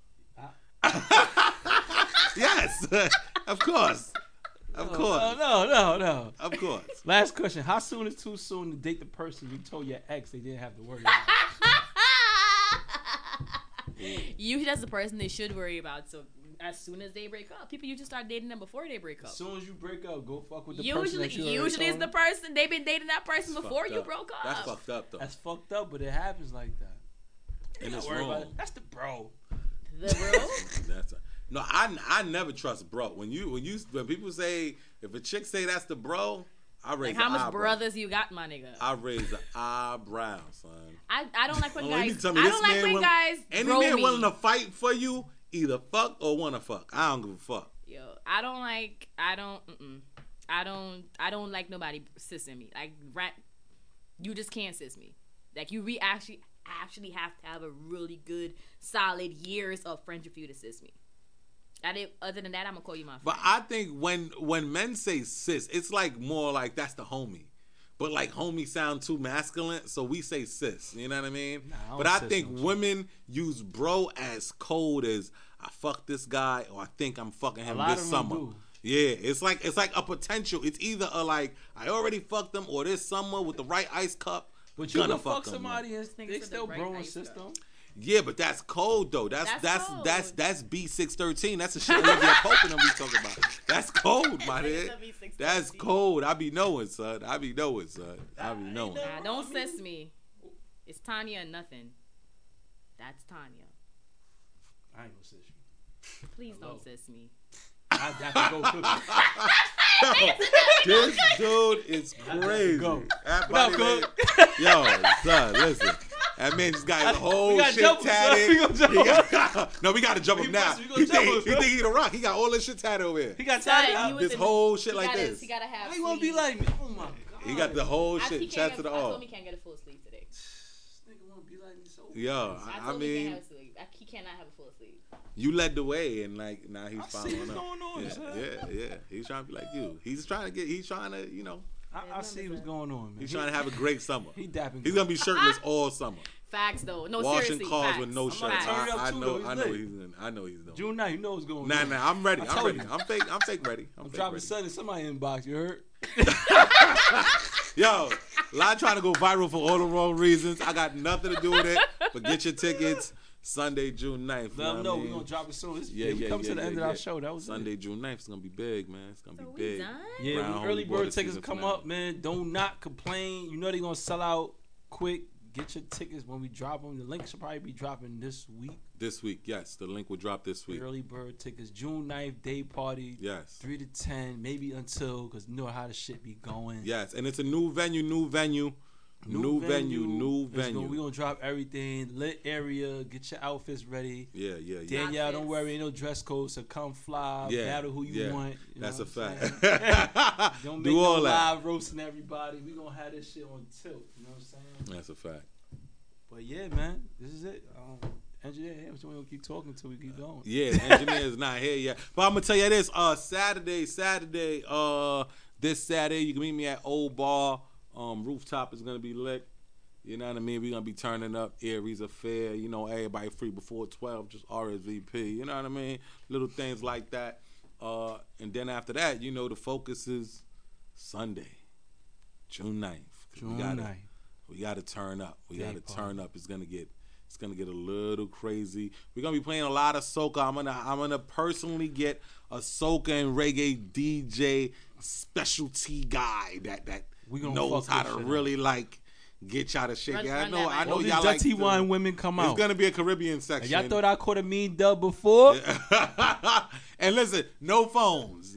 Speaker 4: Yes, of course. Of course.
Speaker 2: No.
Speaker 4: Of course.
Speaker 2: Last question. How soon is too soon to date the person you told your ex they didn't have to worry about?
Speaker 3: Usually that's the person they should worry about. So as soon as they break up, people usually start dating them before they break up.
Speaker 2: As soon as you break up, go fuck with the person that you
Speaker 3: Usually it's the person, they've been dating that person before you broke up.
Speaker 4: That's fucked up, though.
Speaker 2: That's fucked up, but it happens like that.
Speaker 4: And it's wrong.
Speaker 2: That's the bro.
Speaker 3: The bro?
Speaker 4: No, I never trust bro. When people say, if a chick say that's the bro, I raise the eyebrow.
Speaker 3: How much brothers you got, my nigga?
Speaker 4: I raise the eyebrow, son.
Speaker 3: I don't like when guys. I don't like when guys.
Speaker 4: Any man willing to fight for you, either fuck or wanna fuck. I don't give a fuck.
Speaker 3: Yo, I don't like nobody sissing me. Like, you just can't sis me. Like, you actually actually have to have a really good, solid years of friendship for you to sis me. Other than that, I'm gonna call you my friend.
Speaker 4: But I think when men say sis, it's like more like that's the homie. But like homie sound too masculine, so we say sis. You know what I mean?
Speaker 2: Nah,
Speaker 4: but I think women use bro as cold as I fucked this guy or I think I'm fucking him this summer. Yeah, it's like a potential. It's either a like I already fucked him or this summer with the right ice cup.
Speaker 2: But you gonna fuck somebody and they still bro and system.
Speaker 4: Yeah, but that's cold though. That's
Speaker 3: cold.
Speaker 4: that's B613. That's the shit Olivia Pope and them be talking about. That's cold, my nigga. That's cold. I be knowing, son. I be knowing.
Speaker 3: Nah, don't sis me. It's Tanya and nothing. That's Tanya.
Speaker 2: I ain't gonna sis you.
Speaker 3: Please don't sis me.
Speaker 2: I have to go cook.
Speaker 4: This dude is crazy.
Speaker 2: Go.
Speaker 4: Yo, son, listen. That man just got his whole shit tatted. No, we got to jump him now. He think he the Rock. He got all this shit tatted over here.
Speaker 2: He got tatted out.
Speaker 4: This whole shit like this.
Speaker 3: He gotta have.
Speaker 2: How you wanna be like me? Oh my god.
Speaker 4: He got the whole shit chat to the
Speaker 3: I
Speaker 4: all.
Speaker 3: told him he can't get a full sleeve today.
Speaker 2: This nigga wanna be like me so.
Speaker 4: Yo, I mean,
Speaker 3: he cannot have a full sleeve.
Speaker 4: You led the way, and like now he's following up.
Speaker 2: Going on,
Speaker 4: yeah. He's trying to be like you. He's trying to, you know.
Speaker 2: I see what's going on, man.
Speaker 4: He's trying to have a great summer.
Speaker 2: He dapping.
Speaker 4: He's gonna be shirtless all summer.
Speaker 3: Facts though, no
Speaker 4: washing
Speaker 3: seriously.
Speaker 4: cars
Speaker 3: facts.
Speaker 4: with no shirt. I know he's doing.
Speaker 2: June 9th, you know what's going on.
Speaker 4: Nah, I'm ready. I'm fake ready.
Speaker 2: I'm dropping something in somebody's inbox. You heard?
Speaker 4: Yo, Lie trying to go viral for all the wrong reasons. I got nothing to do with it. But get your tickets Sunday, June 9th.
Speaker 2: Let them know we're gonna drop it soon. We come to the end of our show. That was
Speaker 4: Sunday, June 9th. It's gonna be big, man. It's gonna be big.
Speaker 3: Done?
Speaker 2: Yeah, when early bird tickets come up, man, do not complain. You know they're gonna sell out quick. Get your tickets when we drop them. The link should probably be dropping this week.
Speaker 4: This week, yes. The link will drop this week.
Speaker 2: Early bird tickets, June 9th, day party.
Speaker 4: Yes.
Speaker 2: 3 to 10, maybe until, because you know how the shit be going.
Speaker 4: Yes, and it's a new venue. New venue. We're going to
Speaker 2: drop everything. Lit area. Get your outfits ready.
Speaker 4: Yeah.
Speaker 2: Danielle, don't worry. Ain't no dress code, so come fly. Battle who you want.
Speaker 4: That's a fact.
Speaker 2: Don't make no live roasting everybody. We going to have this shit on tilt. You know what I'm saying?
Speaker 4: That's a fact.
Speaker 2: But yeah, man. This is it. Engineer here. We're going to keep talking until we keep going.
Speaker 4: Yeah, the engineer is not here yet. But I'm going to tell you this. Saturday, this Saturday, you can meet me at Old Bar. Rooftop is gonna be lit. You know what I mean? We're gonna be turning up. Aries Affair. You know, everybody free before 12. Just RSVP. You know what I mean? Little things like that. And then after that, you know, the focus is Sunday, June 9th. We gotta turn up. We gotta turn up. It's gonna get a little crazy. We're gonna be playing a lot of soca. I'm gonna personally get a soca and reggae DJ specialty guy that knows how to really like get y'all to shake. I know
Speaker 2: all
Speaker 4: y'all
Speaker 2: these dirty
Speaker 4: like
Speaker 2: wine women come out.
Speaker 4: It's gonna be a Caribbean section.
Speaker 2: Y'all thought I caught a mean dub before?
Speaker 4: And listen, no phones.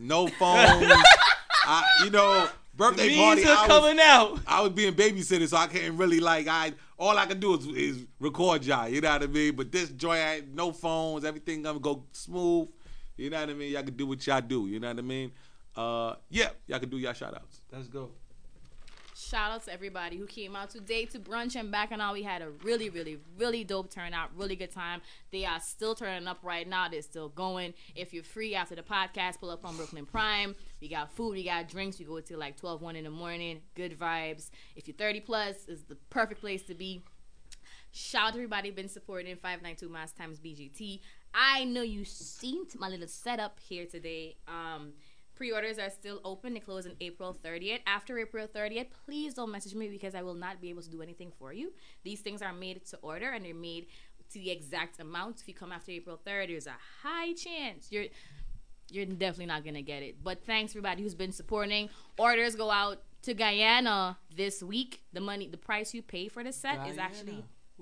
Speaker 4: Birthday party.
Speaker 2: Coming out.
Speaker 4: I was being babysitter, so I can't really all I can do is record y'all. You know what I mean? But this joint, no phones. Everything gonna go smooth. You know what I mean? Y'all can do what y'all do. You know what I mean? Y'all can do y'all shout outs.
Speaker 2: Let's go.
Speaker 3: Shout out to everybody who came out today to brunch and Bacchanal. We had a really, really, really dope turnout. Really good time. They are still turning up right now. They're still going. If you're free after the podcast, pull up on Brooklyn Prime. We got food. We got drinks. We go till like 12, 1 in the morning. Good vibes. If you're 30 plus, it's the perfect place to be. Shout out to everybody been supporting 592 Mass Times BGT. I know you seen my little setup here today. Pre-orders are still open. They close on April 30th. After April 30th, please don't message me because I will not be able to do anything for you. These things are made to order and they're made to the exact amount. If you come after April 3rd, there's a high chance you're definitely not going to get it. But thanks everybody who's been supporting. Orders go out to Guyana this week. The price you pay for the set is actually...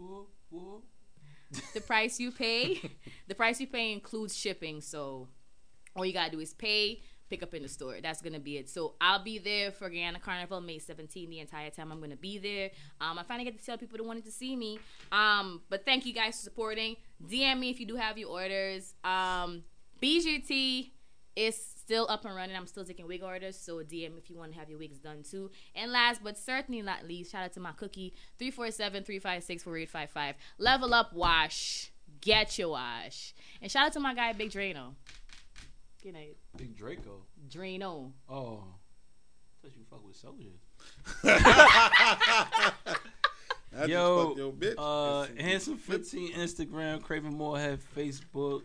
Speaker 3: The price you pay includes shipping. So all you got to do is pay, pick up in the store. That's going to be it. So I'll be there for Guyana Carnival May 17th. The entire time I'm going to be there. I finally get to tell people that wanted to see me. But thank you guys for supporting. DM me if you do have your orders. BGT is still up and running. I'm still taking wig orders, so DM if you want to have your wigs done too. And last but certainly not least, shout out to my cookie, 347-356-4855. Level Up Wash. Get your wash. And shout out to my guy, Big Drano. Good night.
Speaker 2: Big Draco.
Speaker 3: Drano.
Speaker 2: Oh. I thought you fuck with soldiers. Yo, bitch. Handsome 15 Instagram, Craven Moorhead Facebook,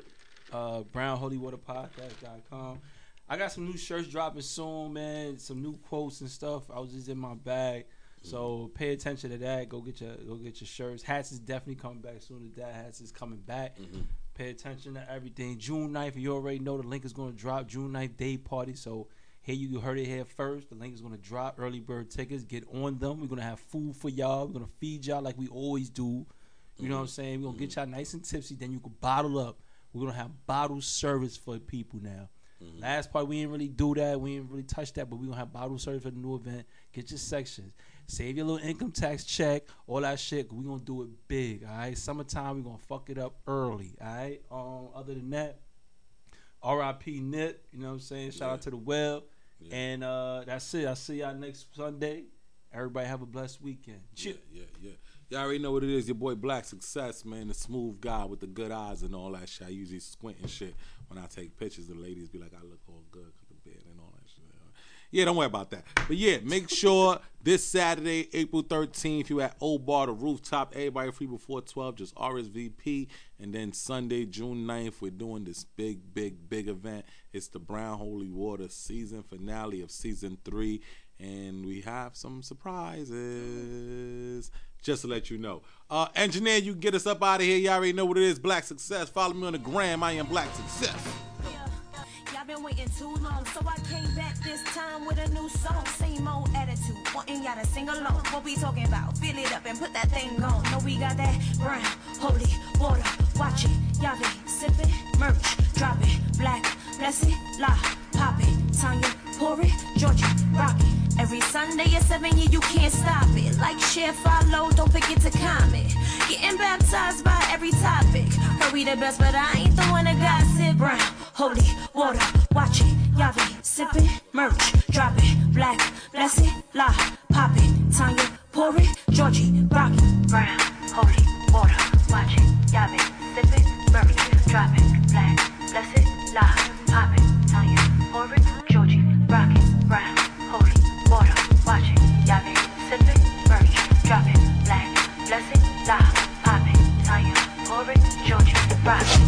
Speaker 2: brownholywaterpodcast.com. I got some new shirts dropping soon, man. Some new quotes and stuff. I was just in my bag, so pay attention to that. Go get your shirts. Hats is definitely coming back soon. The Dad Hats is coming back. Mm-hmm. Pay attention to everything. June 9th, you already know the link is going to drop. June 9th day party. So here you heard it here first. The link is going to drop. Early bird tickets. Get on them. We're going to have food for y'all. We're going to feed y'all like we always do. You know what I'm saying? We're going to get y'all nice and tipsy. Then you can bottle up. We're going to have bottle service for people now. Mm-hmm. Last part, we didn't really do that. We didn't really touch that, but we're going to have bottle service for the new event. Get your sections. Save your little income tax check, all that shit. We're going to do it big, all right? Summertime, we're going to fuck it up early, all right? Other than that, R.I.P. Nip, you know what I'm saying? Shout out to the web. Yeah. And that's it. I'll see y'all next Sunday. Everybody have a blessed weekend.
Speaker 4: Yeah. Y'all already know what it is. Your boy Black Success, man. The smooth guy with the good eyes and all that shit. I usually squint and shit when I take pictures. The ladies be like, I look all good because the bed and all that shit. Yeah, don't worry about that. But yeah, make sure this Saturday, April 13th, you at Old Bar, the Rooftop. Everybody free before 12, just RSVP. And then Sunday, June 9th, we're doing this big event. It's the Brown Holy Water season finale of season 3. And we have some surprises. Just to let you know. Engineer, you can get us up out of here. Y'all already know what it is. Black Success. Follow me on the gram. I am Black Success.
Speaker 1: Y'all been waiting too long, so I came back this time with a new song. Same old attitude, wanting y'all to sing along. What we talking about? Fill it up and put that thing on. Know we got that brown, holy water. Watch it, y'all be sipping, merch, drop it, black, blessed, la, pop it, Tanya, pour it, Georgia, rock it. Every Sunday at 7, you can't stop it. Like, share, follow, don't forget to comment. Getting baptized by every topic. Heard we the best, but I ain't the one that gossip. Brown, holy water, watch it. Y'all be sipping, merch, drop it. Black, blessed, la, pop it. Tanya, pour it, Georgie, rock it. Brown, holy water, watch it. Y'all be sipping, merch, drop it. Black, blessed, la, pop it. Tanya, pour it, Georgie, rock it. Brown, holy water, watch it, y'all be sipping, merch, drop it, black, blessed, la, pop it, Tanya, pour it, Georgia, rock it.